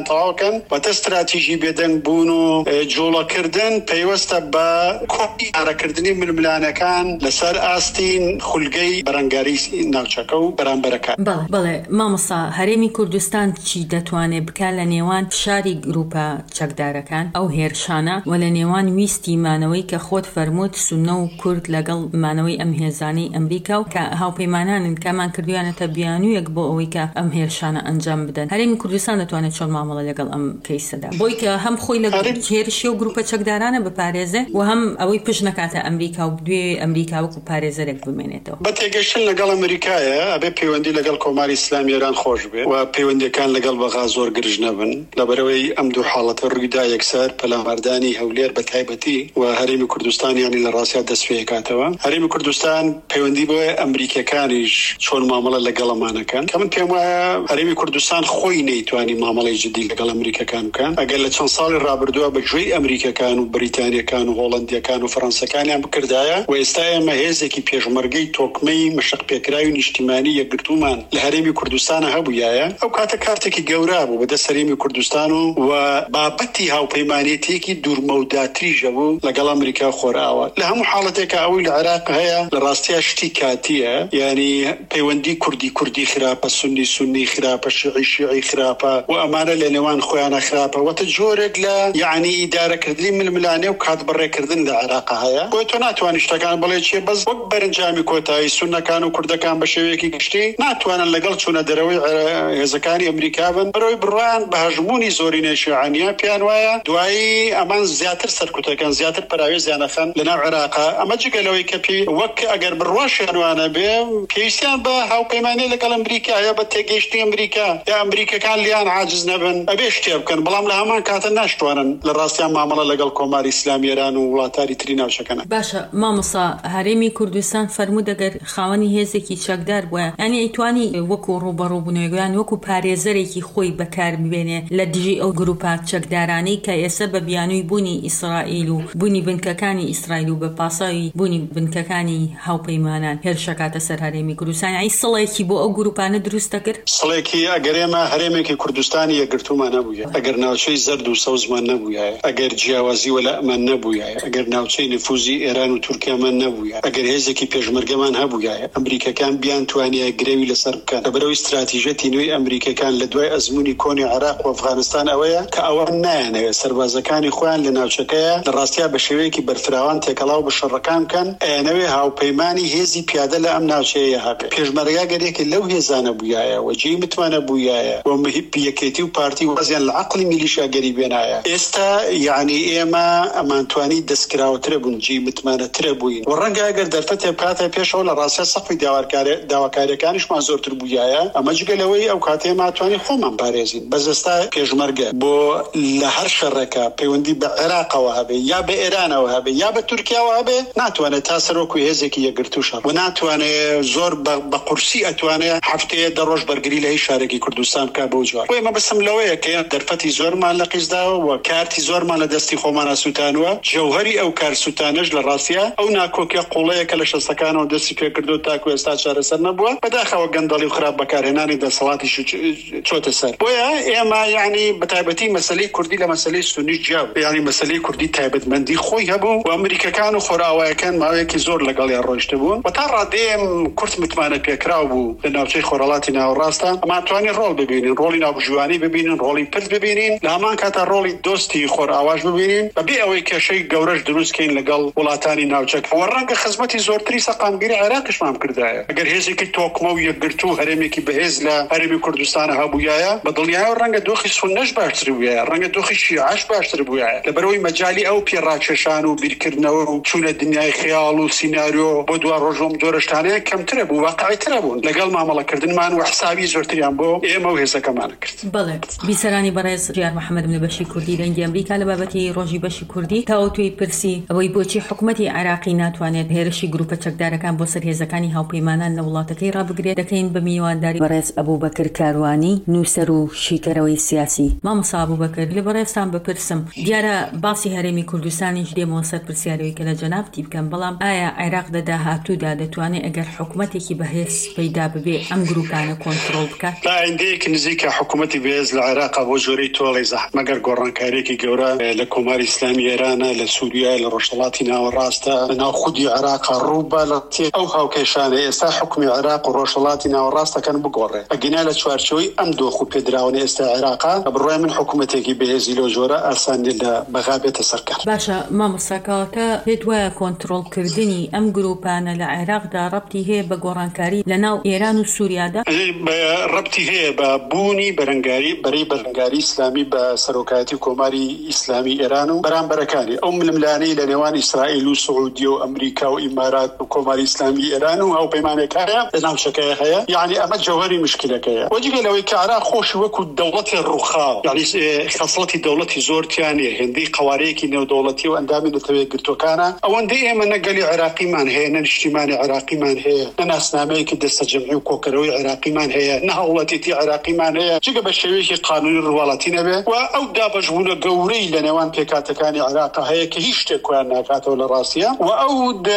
تەواوکەن بەتە استراتیژی بێدەنگ بوون و جوڵەکردن پەیوەستە بە کۆپیارەکردنی ململانەکان لەسەر ئاستین خولگەی بەرەنگاری ناوچەکە و بەرامبەرەکان. بەڵێ مامۆستا هەرێمی کوردستان چی دەتوانێت بکات لە نێوان فشاری گروپە چەکدارەکان ئەو هێرشانە و لە نێوان ویستی مانەوەی کە خۆت فەرمووت سونە و کورد لەگەڵ مانەوەی ئەم هێزانەی ئەمریکا و کە هاوپەیمانانن کەمان کردویانەتە بیانوویەک بۆ ئەوەی کە ئەم هێرشانە ئەنجام بدەن. هەرێمی کوردستان دەتوانێت چۆن مامەڵە لەگەڵ ئەم کەیسەدا بۆی کە هەم خۆی لە هێرشی و گروپە چەکدارانە بپارێزێ و هەم ئەوەی پشت نەکاتە ئەمریکا و دوێ ئەمریکا وەکو پارێزەرێک بمێنێتەوە. بە تێگەشتن لەگەڵ ئەمریکایە ئەبێ پەیوەندی لەگەڵ کۆماری ئیسلامی ئێران خۆش بێ و پەیوەندیەکان لەگەڵ بەغا زۆر گرژ نەبن لەبەرەوەی ئەم دوو حاڵەتە ڕوویدا یەکسەر پەلاماردانی هەولێر بە تایبەتی و هەرێمی کوردستان یانی لە ڕاستیا دەست پێکاتەوە. هەرێمی کوردستان پەیوەندی بۆ ئەمریکەکانیش چۆن مامەڵە لەگەڵەمانەکان کە من پێم وایە هەرێمی کوردستان خۆی نەیتوانی مامەڵەی جدی لەگەڵ ئەمریکەکان بکەن. ئەگەر لە چەند ساڵی ڕابردووە بەگوێی ئەمریکەکان و بریتانیەکان و هۆڵەندیەکان و فەڕەنسەکانیان بکردایە و ئێستا ئێمە هێزێکی پێشمەرگەی تۆکمەی مشق پێکراوی نیشتیمانی یەکگرتومان لە هەرێمی کوردستانە هەبوویایە ئەو کاتە کارتێکی گەورە بوو بەدەست هەرێمی کوردستان و بابەتی هاوپەیمانێتێکی دوورمەوداتریژە بوو لەگەڵ ئەمریکا خۆراوە. لە هەموو حاڵەتێکە ئەوی لە عێراق هەیە لە ڕاستیا شتی کاتیە، یعنی پەیوەندی کوردی خراپە، سنی خراپە، شیعی خراپە و ئەمانە لە نێوان خۆیانە خراپە وەتە جۆرێک لە یعنی ئیدارەکردنی ململانێ و کاتبڕێکردن لە عێراق هەیە. بۆی تۆ ناتوانانی شتەکان بڵێ چێ بەس وەک بەرەنجامی کۆتایی سونەکان و کوردەکان بە شێوەیەکی گشتی ناتوانن لەگەڵ چوونە دەرەوەی هێزەکانی ئەمریکا بن بەرەوەی بڕوان بە هەژمونی زۆری نێشیعانیە پێیان وایە دوایی ئەمان زیاتر سەرکوتەکەن زیاتر پراوێزیانەخەن لەناو عێراقا. ئەمە جگەلەوەی کە وەک ئەگەر بڕواشیانوانە بێ پێویستیان بە هاوپەیمانی لەگەڵ ئەمریکا یا بە تێگەیشتی ئەمریکا یا ئەمریکەکان لیان عاجز نەبن ئەبێ شتێ بکەن، بەڵام لە هەمان کاتە ناشتوانن لە ڕاستیان مامەڵە لەگەڵ کۆماری ئیسلامی ئێران و وڵاتاری تری ناوچەکەن. باشە مامۆستا هەرێمی کوردستان فەرموو دەگەر خاوەنی هێزێکی چەکدار بووە یعنی ئەیتوانی وەکو ڕوبەڕووبوونەوەیان وەکو پارێزەرێکی خۆی بەکار ببێنێ لە دژی ئەو گروپە چەکدارانەی کە ئێستا بە بیانووی بوونی ئیسرائیل و بوونی بنکەکانی ئیسرائیل و بە پاساوی بوونی بنکەکانی هاوپەیمانان هێرشەکاتە سەر هەرێمی کوردستان ئەی سڵێکی بۆ ئەو گروپانە دروستە کرد؟ سڵێکی ئەگەر ئێمە هەرێمێکی کوردستانی یەکگرتومان نەبووە، ئەگەر ناوچەی زەرد و سەوزمان نەبووایە، ئەگەر جیاوازی وەلەمان نەبووایە، ئەگەر ناوچەی نفوزی ئێران و تورکیامان نەبووایە، ئەگەر هێزێکی پێشمەرگەمان هەبووایە ئەمریکەکان بیان توانیە گرێوی لەسەر بکەن. لەبەرەوەی استراتیژەتی نوێی ئەمریکەکان لە دوای ئەزموونی کۆنی عێراق و ئەفغانستان ئەوەیە کە ئەوە نایانەوێت سەربازەکانی خۆیان لە ناوچەکەیە لە ڕاستیا بە شێوەیەکی بەرفراوان تێکەڵاو بە شەڕەکان بکەن، ئەیانەوێ هاوپەیمانی هێزی پیادە لە ئەم ناوچەیە هەبێت. پێشمەرگا گەرێکی لەو هێزانە بووایە و جێی متمانە بووایە و یەکێتی و پارتی وەزیان لە عەقڵی میلیشیاگەری بێنایە. ئێستا یعنی ئێمە ئەمانتوانی دەستکراوەترە بوون، جێی متمانەترە بووین و ڕەنگە ئەگەر دەرفەتێ بکاتە پێشەوە لە ڕاستیا سەقفی داواکاریەکانیشمان زۆرتر بووایە. ئەمە جگەلەوەی ئەو کاتێ ماتوانی خۆمان پارێزین. بەس ئێستا پێشمەرگە بۆ لە هەر شەڕێکە پەیوەندی بە عێراقەوە هەبێ یا بە ئێرانەوە هەبێ یا بە تورکیاوە هەبێ ناتوانێت تا سەرۆکو هێزێکی یەکگرتوو شەڕ و ناتوانێت زۆر بە قورسی ئەتوانێت هەفتەیە دەڕۆژ بەرگری لە هیچ شارێکی کوردستان بکات بەو جوار. ئێمە بەسم لەوەیە کە دەرفەتی زۆرمان لە قیزداوە و کارتی زۆرمان لە دەستی خۆمانە سوتانوە. جەوهەری ئەو کار سوتانەش لە ڕاستیە ئەو ناکۆکیە قوڵەیە کە لە شەستەکانەوە دەستی پێکردو تاکو ئێستا چارەسەر نەبووە، بەداخەوە گەندەڵی و خراپ بەکارهێنانی دەسەڵاتی چۆتە سەر. بۆیە ئێمە یعنی بەتایبەتی مەسەلەی کوردی لە مەسەلەی سونی جیاو، یعنی مەسەلەی کوردی تایبەتمەندی خۆی هەبوو و ئەمریکەکان و خۆراوایەکان ماوەیەکی زۆر لەگەڵیان ڕۆیشتە بوون و تا ڕادێم کورت متمانە پێکراو بوو لە ناوچەی خۆرهەڵاتی ناوەڕاستە. ئەمانتوانی ڕۆڵ ببینین، ڕۆڵی ناوبژوانی ببینین، ڕۆڵی پرت ببینین، لە هەمان کاتە ڕۆڵی دۆستی خۆرئاواژ ببینین بەبێ ئەوەی کێشەی گەورەش دروستکەین لەگەڵ وڵاتانی ناوچەک. و ڕەنگە خزمەتی زۆرتری سەقامگیری عێراقیشمان بکردایە. ئەگەر هێزێکی تۆکمە و یەکگرتوو هەرێمێکی بەهێز لە هەرێمی کوردستانە هەبووایە بە دڵنیایە ڕەنگە دۆخی سونەش باشتر بووایە، ڕەنگە دۆخی شیعەش باشتر بووایە. لەبەرەوەی مەجالی ئەو پێڕاکێشان و بیرکردنەوە و چوونە دنیای خەیاڵ و سیناریۆ بۆ دوا ڕۆژۆم جۆرەشتانەیە کەمترە بوو، واقعیترە بوون لەگەڵ مامەڵەکردنمان و حسابی زۆرتریان بۆ ئێمە و هێزەکەمانە کرد. بەڵێ بیسەرانی بەڕێز ژیار محەممەد لە بەشی کوردی لەنگی ئەمریکا لە بابەتی ڕۆژی بەشی کوردی تاوتوی پرسی ئەوەی بۆچی حکوومەتی عێراقی ناتوانێت هێرشی گروپە چەکدارەکان بۆ سەر هێزەکانی هاوپەیمانان لە وڵاتەکەی ڕابگرێت دەکەین بە میوانداری بەڕێز ئەبوبەکر کاروانی نووسەر و شیکەرەوەی سیاسی. مامۆستا ئەبوبەکر لە بەڕێزتان بپرسم دیارە باسی هەرێمی کوردستانیش دێمەوە سەر پرسیارەوەی کە لە جەنابتی بکەم، بەڵام ئایا عێراق لە داهاتوودا دەتوانێت ئەگەر حکوومەتێکی بەهێز پەیدا ببێ ئەم گروپانە کۆنتڕۆڵ بکات؟ تا ئایندەیەکی نزیکە حکوومەتی بەهێز لە عراق بۆ جۆرەی تۆڵی زەحمەت مەگەر گۆڕانکاریێکی گەورە لە کۆماری ئیسلامی ئێرانە لە سووریا لە ڕۆژهەڵاتی ناوەڕاستە لە ناو خودی عێراق ڕووبە لە ئەو هاوکێشانە ئێستا حکومی عێراق و ڕۆژهەڵاتی ناوەڕاستەکەن بگۆڕێ ئەگەنا لە چوارچۆی ئەم دۆخ و پێدراونە ئێستا عێراقا بڕای من حکوومەتێکی بەهێزی لەو جۆرە ئاسان لە بەغابێتە سەرکار. باشە مامۆستاکەواتە پێت وایە کۆنتڕۆڵکردنی ئەم گروپانە لە عێراقدا ڕەبتی هەیە بە گۆڕانکاری لە ناو ئێران و سووریادا؟ ڕەبتی هەیە بە بوونی بەرەی بەرەنگاری ئیسلامی بە سەرۆکایەتی کۆماری ئیسلامی ئێران و بەرامبەرەکانی ئەو ململانەی لە نێوان ئیسرائیل و سعودی و ئەمریکا و ئیمارات و کۆماری ئیسلامی ئێران و هاوپەیمانەکانە لە ناوچەکەیە هەیە یعنی ئەمە جەوهەری مشکلەکەیە وەجگە لەوەی کە عێراق خۆشی وەکو دەوڵەتی ڕووخاو یعنی خەسڵەتی دەوڵەتی زۆرتیان هەیە هێندەی قوارەیەکی نێودەوڵەتی و ئەندامی نەتەوەی گرتوەکانە ئەوەندەی ئێمە نەگەلی عێراقیمان هەیە نە نیشتیمانی عێراقیمان هەیە نە ناسنامەیەکی دەستە جەمعی و کۆکەرەوەی عێراقیمان هەیە نە هەوڵەتێتی عێراقیمان هەیە جگە بە شێوەیەکی قانونی ڕواڵەتی نەبێ و ئەو دابەشبوونە گەورەی لە نێوان پێکاتەکانی عێراق هەیە کە هیچ شتێکیان ناکاتەوە لە ڕاستیە و ئەو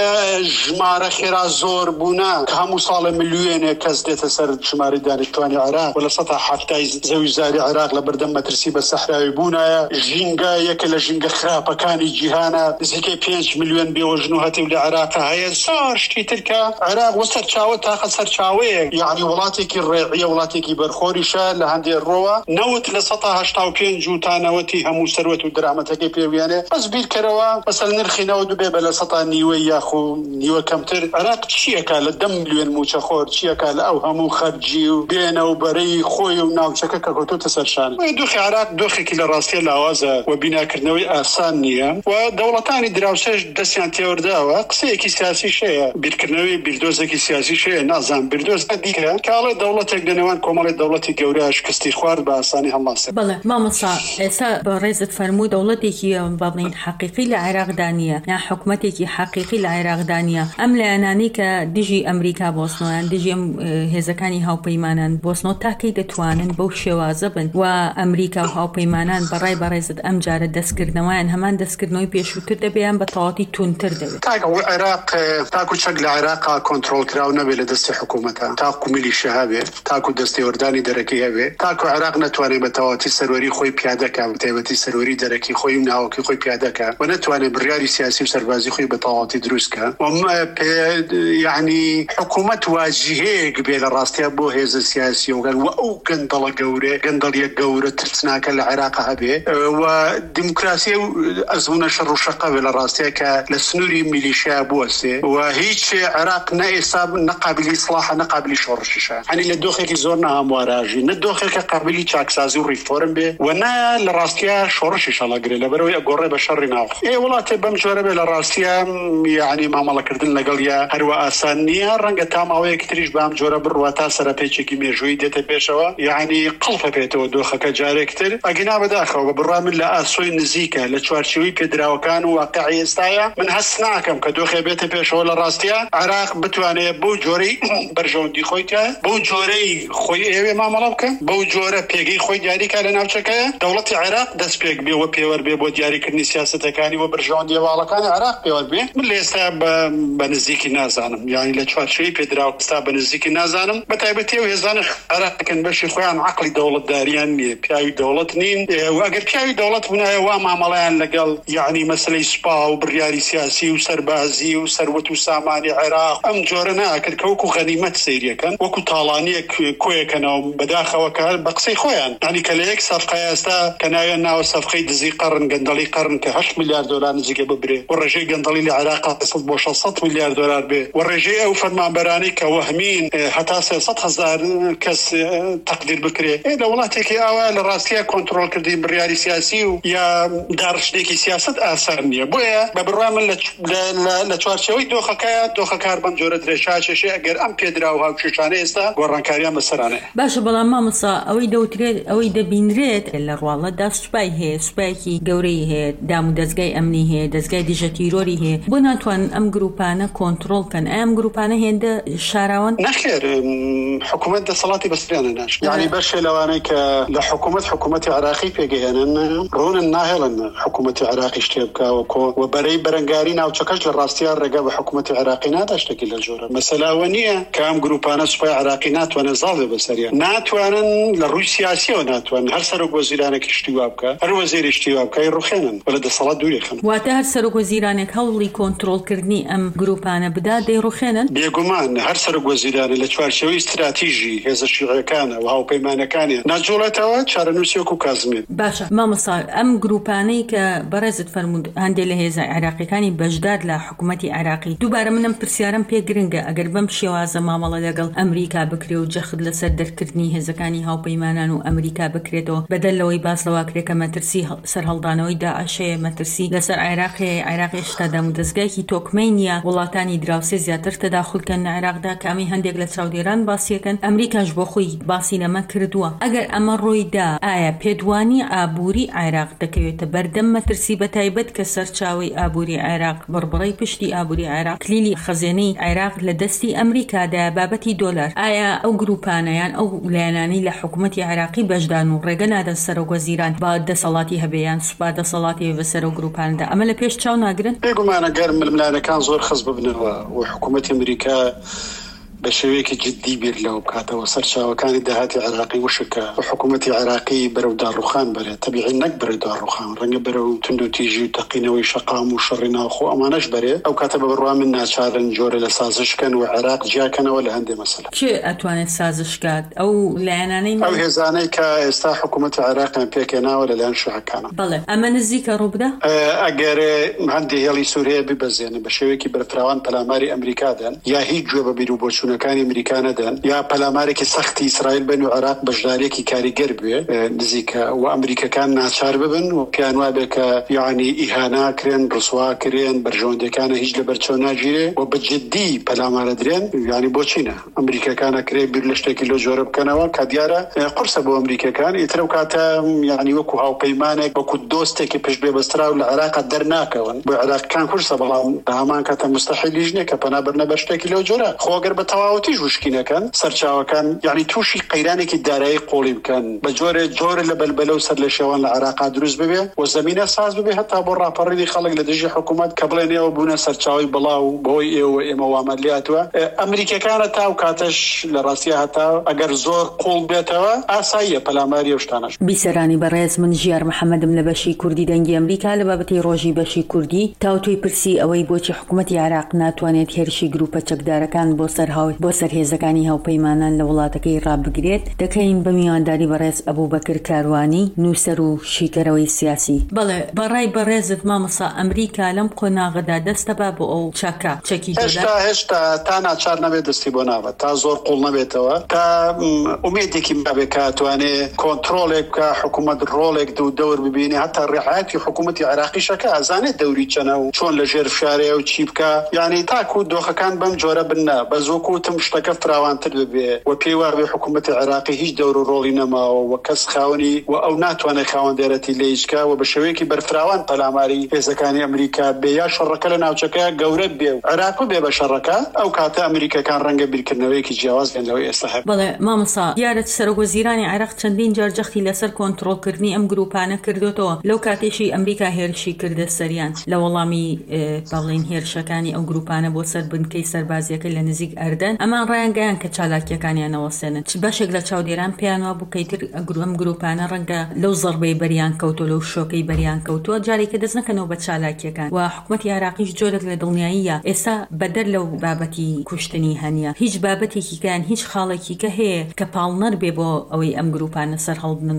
ژمارە خێرا زۆر بوونە کە هەموو ساڵە ملیۆنێ کەس دێتە سەر ژماری دانیشتوانی عێراق و لە سەتا حەفتای زەوی زاری عێراق لە بەردەم مەترسی بە سەحراوی بوونایە ژینگە یەکە لە ژینگە خراپەکانی جیهانە نزیکەی 5 ملیۆن بێوەژن و هەتیو لە عێراق هەیە زۆر شتی ترکە عێراق وە سەرچاوە تاقە سەرچاوەیە یعنی وڵاتێکی ڕێعیە وڵاتێکی بەرخۆریشە لە هەندێک ڕۆوە نەوت لە 185 و تا نەوەتی هەموو سەروەت و درامەتەکەی پێویانێ بەس بیرکەرەوە مەسەل نرخی نەوە دوبێ بە لە 100 نیوە یاخو نیوە کەمتر عێراق چیەکە لە 10 ملیۆن موچەخۆر چیەکە لە ئەو هەموو خەرجی و بێنە و بەرەی خۆی و ناوچەکە کە کەوتوتە سەرشان دۆخی عێراق دۆخێکی لە ڕاستیە لاوازە و بیناکردنەوەی ئاسان نییە و دەوڵەتانی دراوسێش دەستیان تێوەرداوە قسەیەکی سیاسیش هەیە بیرکردنەوەی بیردۆزێکی سیاسیش هەیە نازان بیردۆز دیکە کاڵێ دەوڵەتێک لە نێوان کۆمەڵی دەوڵەتی گەورە شکستی خوارد بە ئاسانی هەڵماسێ. بەڵێ مامۆستا ئێستا بە ڕێزت فەرموو دەوڵەتێکی با بڵین حەقیقی لە عێراقدا نیە یا حکوومەتێکی حەقیقی لە عێراقدا نیە ئەم لایەنانەی کە دژی ئەمریکا بۆسنۆیان دژی هێزەکانی هاوپەیمانان بۆسنۆ تاکەی دەتوانن بەو شێوازە بن و ئەمریکا و هاوپەیمانان بەڕای بەڕێزت ئەم جارە دەستکردنەوەیان هەمان دەستکردنەوەی پێشووتر دەبیان بە تەواوی تونتر دەبێت. عێراق تاکو چەک لە عێراقا کۆنتڕۆڵ کراو نەبێت لە دەستی حکوومەتە تاکو میلیشیا هەبێ تاکو دەستی وەردانی دەرەکی هەبێ تاکو عێراق نەتوانێت بە تەواوی سەروەری خۆی پیادەکە تایبەتی سەروەری دەرەکی خۆی و ناوەکی خۆی پیادەکە و نەتوانێت بڕیاری سیاسی و سەربازی خۆی بە تەواوی دروستکە یعنی حکوومەت واجهەیەک بێ لە ڕاستیە بۆ هێزە سیاسی وگەن و ئەو گەندەڵە گەورە گەندەڵیە گەورە ترسناکە لە عێراق هەبێ و دیموکراسی و ئەزمونە شەڕ و شەقە بێ لە ڕاستیە کە لە سنووری میلیشیا بوەسێ و هیچ عێراق نە ئێستا نەقابلی ئیسلاحە نەقابلی شۆڕشیشە هەنی لە دۆخێکی زۆر نەهەمواراژی نە دۆخێکە قابلی چاکسازی و ڕیفۆرم بێ و نە لە ڕاستیە شۆڕشی شەڵەگرێ لەبەرەوەی ئەگۆڕێ بە شەڕی ناو وڵاتێ بەم جۆرە بێ لە ڕاستیە یعنی مامەڵەکردن لەگەڵ یا هەروە ئاسان نییە ڕەنگە تا ماوەیەکی تریش بەم جۆرە بڕوە تا سەرپێچێکی مێژووی دێتە پێشەوە یعنی قڵفە پێێتەوە دۆخەکە جارێکتر ئەگەنا بەداخەوە بە بڕا من لە ئاسۆی نزیکە لە چوارچێوەی پێدراوەکان و واقعی ئێستاە من هەست ناکەم کە دۆخێ بێتە پێشەوە لە ڕاستیە عێراق بتوانێت بەو جۆرەی بەرژەوەندی خۆیتە بەو جۆرەی خۆی ئێوێ مامەڵە بکە بەو جۆرە پێگەی خۆی دیاریکە لە ناوچەکەیە دەوڵەتی عێراق دەست پێک بێ و پێوەەر بێ بۆ دیاریکردنی سیاسەتەکانی و بەرژەوەندی هێواڵەکانی عێراق پێوەەر بێ من لە ئێستا بە نزیکی نازانم یعنی لە چوارچێوەی پێدراوەستا بە نزیکی نازانم بە تایبەتی و هێزانە عێراقەکەن بەشی خۆیان عەقڵی دەوڵەتداریان نییە پیاوی دەوڵەت نین و ئەگەر پیاوی دەوڵەت بوونایە وا مامەڵەیان لەگەڵ یعنی مەسلەی سوپا و بڕیاری سیاسی و سەربازی و سەروەت و سامانی عێراق ئەم جۆرە ناکرد کە وەکو غەنیمەت سەیریەکەن وەکو تاڵانیەک کۆیەکەنەوە بەداخەوە کە بە قسەی خۆیان ینی کە لە یەک سەفقەی ئێستا کە ناوێن ناوە سەفقەی دزی قەرن گەندەڵی قەرن کە 8 ملیار دلار نزیکە ببرێ و ڕێژەی گەندەڵی لە عێراق بۆ 600 ملیار دلار بێ و ڕێژەی ئەو فەرمانبەرانی کە وەهمین هەتا 300,000 کەس تەقدیر بکرێ لە وڵاتێکی ئاوا لە ڕاستیە کۆنتڕۆڵکردنی بڕیاری سیاسی و یا داڕشتێکی سیاست ئاسان نییە بۆیە بە بڕوا من لە چوارچەوەی دۆخەکار بەم جۆرە درێژاچێشێ ئەگەر ئەم پێدرا و هاوکێشانە ئێستا گۆڕانکاریان بەسەرانێ باشە بەڵام مامۆستا ئەوەی دەوترێت ئەوەی دەبینرێت لە ڕواڵەتدا سوپای هەیە سوپایەکی گەورەی هەیە دام و دەستگای ئەمنی هەیە دەستگای دژە تیرۆری هەیە بۆ ناتوانن ئەم گروپانە کۆنتڕۆڵکەن ئەم گروپانە هێندە شاراون نەخێر حکوومەت دەسەڵاتی بەسریانە ناش یعنی بەشێ لەوانەی کە لە حکوومەتی عێراقی پێگەیەنن ڕوونن ناهێڵن حکوومەتی عێراقی شتێ بکاوە و بەرەی بەرەنگاری ناوچەکەش لە ڕاستیە ڕێگە بە حکوومەتی عێراقی نادا شتێکی لە جۆرە مەسەلاوە نییە کە ئەم گروپانە سوپای عێراقی ناتوانێت زاڵێ بەسەریان ناتوانن لە ڕووی سیاسی بۆچیەوە ناتوان هەر سەرۆک وەزیرانێک شتیوا بکە هەر وەزیری شتیوا بکە ڕوخێنن ولا دەسەڵات دووری خن واتە هەر سەرۆک وەزیرانێک هەوڵی کۆنتڕۆڵکردنی ئەم گروپانە بدا دەیڕوخێنن بێگومان هەر سەرۆک وەزیرانە لە چوارچێوەی استراتیژی هێزە شیوعەکانە و هاوپەیمانەکانیان ناجوڵێتەوە چارەنووسێک و کازمێت. باشە مامۆستا ئەم گروپانەی کە بەڕێزت فەرموود هەندێک لە هێزە عێراقیەکانی بەشدار لە حکوومەتی عێراقی دووبارە منم پرسیارم پێ گرنگە ئەگەر بەم شێوازە مامەڵە لەگەڵ ئەمریکا بکرێ و جەخت لەسەر دەرکردنی هێزەکانی هاوپەیمانان و ئەمریکا بکرێتەوە بەدەلەوەی باس لەواکرێکە مەترسی سەرهەڵدانەوەی داعشەیە مەترسی لەسەر عێراقی شتادەم و دەستگایکی تۆکمەی نیە وڵاتانی دراوسێ زیاتر تەداخولکەن لە عێراقدا کامی هەندێک لە چاودێران باسیەکەن ئەمریکاش بۆ خۆی باسی لەمە کردووە ئەگەر ئەمە ڕۆیدا ئایا پێدوانی ئابووری عێراق دەکەوێتە بەردەم مەترسی بەتایبەت کە سەرچاوی ئابووری عێراق بڕبڕی پشتی ئابووری عێراق کلیلی خەزێنەی عێراق لە دەستی ئەمریکادا بابەتی دۆلار ئایا ئەو گروپانەیان ئەو لایەنانی لە حکوومەتی عێراقی بەشدان و ڕێگە نادەن سەرۆک وەزیران با دەسەڵاتی هەبێیان سوپا دەسەڵاتی بەسەر و گروپاندا ئەمە لە پێش چاو ناگرن بێگومانە گەر ململانەکان زۆر خەز ببنەوە و حکوومەتی ئەمریکا بە شێوەیەکی جددی بیر لەو بکاتەوە سەرچاوەکانی داهاتی عێراقی وشکە و حکوومەتی عێراقی بەرەو داڕوخان بەرێت تەبیعی نەک بەرەو داڕوخان ڕەنگە بەرەو تند و تیژی و تەقینەوەی شەقام و شەڕی ناوخۆ ئەمانەش بەرێت ئەو کاتە بە بڕوا من ناچارن جۆرە لە سازشکەن و عێراق جیاکەنەوە لە هەندێک مەسەلە کێ ئەتوانێت سازشکات ئەو لایەنانەی ئەو هێزانەی کە ئێستا حکوومەتی عێراقیان پێکێناوە لەلایەن شیوعەکانە بەڵێ ئەمە نزیکە ڕووبدا ئەگەر هەندێک هێڵی سووریا ببەزێنن بە شێوەیەکی بەرفراوان پەلاماری ئەمریکادان یا هیچ گوێ بە بیر و بۆچوونەکانی ئەمریکا یا پەلامارێکی سەختی ئیسرائیل بن و عێراق بەشدارێکی کاریگەر بوێ نزیکە و ئەمریکەکان ناچار ببن و پیان وابێ کە یعنی ئیهانا کرێن ڕسوا کرێن بەرژەوەندەکانە هیچ لە بەرچەو ناگیرێ و بەجددی پەلامارە درێن یعنی بۆچینە ئەمریکەکانە کرێ بیر لە شتێکی لۆ جۆرە بکەنەوە کە دیارە قورسە بۆ ئەمریکەکان ئیتر و کاتە یعنی وەکو هاوپەیمانێک وەکو دۆستێکی پشت بێ بەسترا و لە عێراق دەرناکەون بۆ عێراقیەکان قورسە بەڵام بە هەمان کاتە مستەحیلیش نییە کە پەنابەرنە بە شتێکی لەو جۆرە خۆگەر بە تەواوەتیش وشکینەکەن سەرچاوەکان یعنی تووشی قەیرانێکی دارایی قۆڵی بکەن بە جۆرە لە بەلبەلە و سەر لە شێوان لە عێراق دروست ببێ و زەمینە ساز ببێ هەتا بۆ ڕاپەڕینی خەڵک لە دژی حکوومەت کە بڵێن ئێوە بوونە سەرچاوی بڵاو بۆی ئێمە وامەلیاتوە ئەمریکەکانە تا و کاتەش لە ڕاستیە هەتا ئەگەر زۆر قوڵ بێتەوە ئاساییە پەلاماری ئەو شتانەش. بیسەرانی بەڕێز من ژیار محەممەدم لە بەشی کوردی دەنگی ئەمریکا لە بابەتی ڕۆژی بەشی کوردی تاوتوی پرسی ئەوەی بۆچی حکوومەتی عێراق ناتوانێت هێرشی گروپە چەکدارەکان بۆ سەر هێزەکانی هاوپەیمانان لە وڵاتەکەی ڕابگرێت دەکەین بە میوانداری بەڕێز ئەبوبەکر کاروانی نووسەر و شیکەرەوەی سیاسی. بەڵێ بەڕای بەڕێزت مامۆستا ئەمریکا لەم قۆناغەدا دەستە با بۆ ئەو چەکی هێشتا تا ناچار نەبێت دەستی بۆ ناوە تا زۆر قوڵ نەبێتەوە تا ئومێدێکی بابێت کاتوانێت کۆنتڕۆلێک بکە حکوومەت ڕۆڵێک دوو دەور ببینێ هەتا ڕێحەتی حکوومەتی عێراقیشەکە ئازانێت دەوری چەنە و چۆن لە ژێر فشارەیە و چی بکە یعنی تاکو دۆخەکان بەم جۆرە بنە بە زۆکوتم شتەکە فراوانتر ببێ و پێی وابێ حکوومەتی عێراقی هیچ دەور و ڕۆڵی نەماوە و کەس خاوەنی و ئەو ناتوانێت خاوەندێرەتی لێیشکا و بە شێوەیەکی بەرفراوان پەلاماری هێزەکانی ئەمریکا بێ یا شەڕەکە لە ناوچەکە گەورە بێ و عێراق بێ بە شەڕەکە ئەو کاتە ئەمریکەکان ڕەنگە بیرکردنەوەیەکی جیاواز بێنەوەی ئێستا هەبێت. بەڵێ مامۆستا دیارەت سەرۆکوەزیرانی عێراق چەندین جار جەختی لەسەر کۆنتڕۆڵکردنی ئەم گروپانە کردوتەوە لەو کاتێشی ئەمریکا هێرشی کردە سەریان لە وەڵامی بەڵێن هێرشەکانی ئەو گروپانە بۆ سەر بنکەی سەربازیەکە لە نزیک ئەردەن ئەمان ڕایانگەیان کە چالاکیەکانیانەوە سێنن بەشێک لە چاودێران پێیانەوە بکەیتر ئەم گروپانە ڕەنگە لەو زەڕبەی بەریان کەوتۆ لەو شۆکەی بەریان کەوتووە جارێکە دەست نەکەنەوە بە چالاکیەکان و حکوومەتی عێراقیش جۆرێک لە دڵنیاییە ئێستا بەدەر لەو بابەتی کوشتنی هەنیە هیچ بابەتێکی کەیان هیچ خاڵێکی کە هەیە کە پاڵنەر بێ بۆ ئەوەی ئەم گروپانە سەر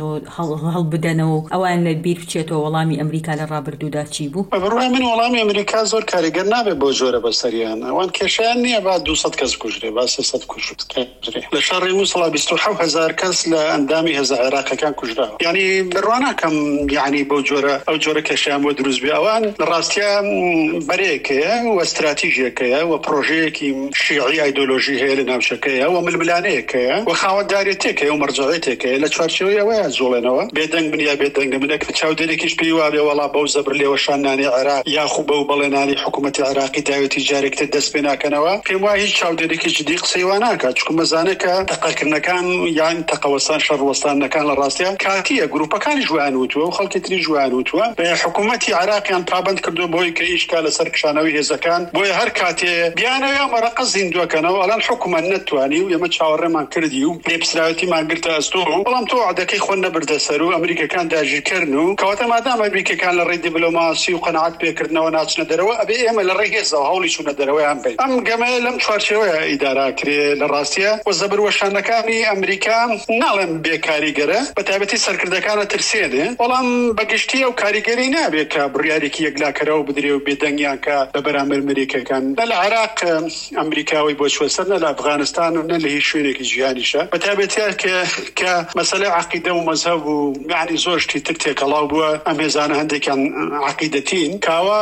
هەڵبدەنەوە ئەوان لە بیر بچێتەوە وەڵامی ئەمریکا لە ڕابردوودا چی بوو؟ بەڕای من وەڵامی ئەمریکا زۆر کاریگەر نابێت بۆ جۆرە بەسەریان ئەوان کێشیان نییە با 200 کەس کوژرێ با 300 کوژرێ لە شەڕی مووسڵا 27,000 کەس لە ئەندامی هێزە عێراقیەکان کوژراوە یعنی بڕواناکەم یعنی بۆ ئەو جۆرە کێشیان بۆ دروست بێ ئەوان لە ڕاستیە بەرەیەکەیە و استراتیژیەکەیە و پرۆژەیەکی شیعی ئایدۆلۆژی هەیە لە ناوچەکەیە و ململانەیەکەیە و خاوەنداریەتێکەیە و مەرجەعیەتێکەیە لە چوارچێوەی ئەوەیە جوڵێنەوە بێدەنگ بنیا بێدەنگە منە کە چاودێرێکیش پێی وابێ وەڵا بەو زەبر لێوەشانانی عێراق یاخوو بەو بەڵێنانی حکوومەتی عێراقی داوێتی جارێکتر دەست پێ ناکەنەوە پێم وایە هیچ چاودێرێکی بەشێکی جدی قسەی وا ناکات چونکە مەزانەکە تەقەکردنەکان یان تەقەوەستان شەڕوەستانەکان لە ڕاستیە کاتیە گروپەکانی جوان وتووە و خەڵکی تری جوان وتووە حکوومەتی عێراقیان پابند کردو بۆی کە ئیشکا لەسەر کشانەوەی هێزەکان بۆیە هەر کاتێ بیانەوە مەرەقە زیندوەکەنەوە ئەلان حکوومەت نەتوانی و ئێمە چاوەڕێمان کردی و لێپسراوەتیمان گرتە ئەستۆ بەڵام تۆ عەدەکەی خۆن نەبردە سەر و ئەمریکەکان داژیرکردن و کەواتە مادام ئەمریکەکان لە ڕێی دیپلۆماسی و قەنەعەت پێکردنەوە ناچنە دەرەوە ئەبێ ئێمە لە ڕێی هێزەوە هەوڵی چوونە دەرەوەیان بین ئەم گەمەیە لەم چوارچێوەیە ئیدارا کرێ لە ڕاستیە و زەبروەشانەکانی ئەمریکا ناڵێن بێکاریگەرە بە تایبەتی سەرکردەکانە ترسێنێ بەڵام بەگشتیە و کاریگەری نابێت کە بڕیارێکی یەکلاکەرەوە بدرێ و بێدەنگیان کە لە بەرامبەر ئەمریکەکان نە لە عێراق ئەمریکاوی بۆ چوەسەر نە لە ئەفغانستان و نە لە هیچ شوێنێکی جیهانیشە بە تایبەتیە کە مەسەلەی عەقیدە و مەزهەب و یعنی زۆر شتی تر تێکەڵاو بووە ئەم هێزانە هەندێکیان عەقیدەتین کاوە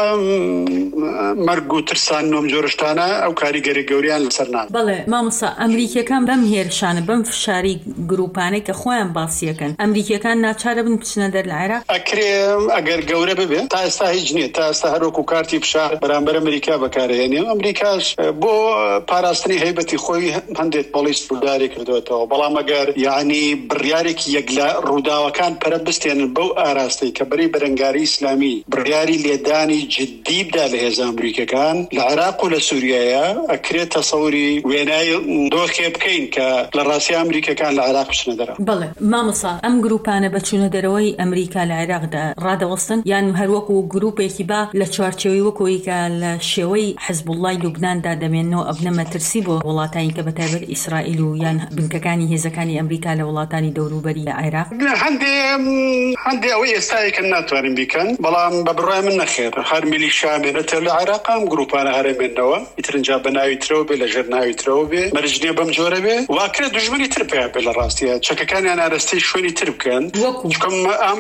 مەرگ و ترسان نۆم جۆرشتانە ئەو کاریگەری گەوریان لەسەر نان. بەڵێ مامۆستا ئەمریکیەکان بەم هێرشانە بەم فشاری گروپانەی کە خۆیان باسیەکەن ئەمریکیەکان ناچارە بن بچنە دەر لە عێراق ئەکرێ ئەگەر گەورە ببێ تا ئێستا هیچ نییە تا ئێستا هەروەکو کارتی فشار بەرامبەر ئەمریکا بەکارهێنێ ئەمریکاش بۆ پاراستنی هەیبەتی خۆی هەندێک پۆلیس ڕووداری کردوێتەوە بەڵام ئەگەر یعنی بڕیارێکی یەکلا ڕووداوەکان پەرە بستێنن بەو ئاراستەی کە بەری بەرەنگاری ئیسلامی بڕیاری لێدانی جدی بدا لە هێزە ئەمریکەکان لە عێراق و لە سووریایە ئەکرێت تەسەوری وێنای دۆخێ بکەین کە لە ڕاستی ئەمریکەکان لە عێراق بچنە دەرەوە. بەڵێ مامۆستا ئەم گروپانە بچوونە دەرەوەی ئەمریکا لە عێراقدا ڕادەوەستن یان هەروەکو گروپێکی با لە چوارچێوەی وەکەوەی کە لە شێوەی حزبوڵڵای لوبناندا دەمێنەوە ئەبنە مەترسی بۆ وڵاتانی کە بەتایبەت ئیسرائیل و یان بنکەکانی هێزەکانی ئەمریکا لە وڵاتانی دەوروبەری لە عێراق هەندێ ئەوەی ئێستایەکە ناتوانین بیکەن بەڵام بە بڕای من نەخێر هەر میلیشیا بێنێتە لە عێراق ئەم گروپانە هەرێمێنەوە ئیترنجا بە ناوی ترەوە بێ لە ژێر ناوی ترەوە بێ مەرجنیە بەم جۆرە بێ واکرێت دوژمنی تر پێیان بێ لە ڕاستیە چەکەکانیان ئارەستەی شوێنی تر بکەن چکەم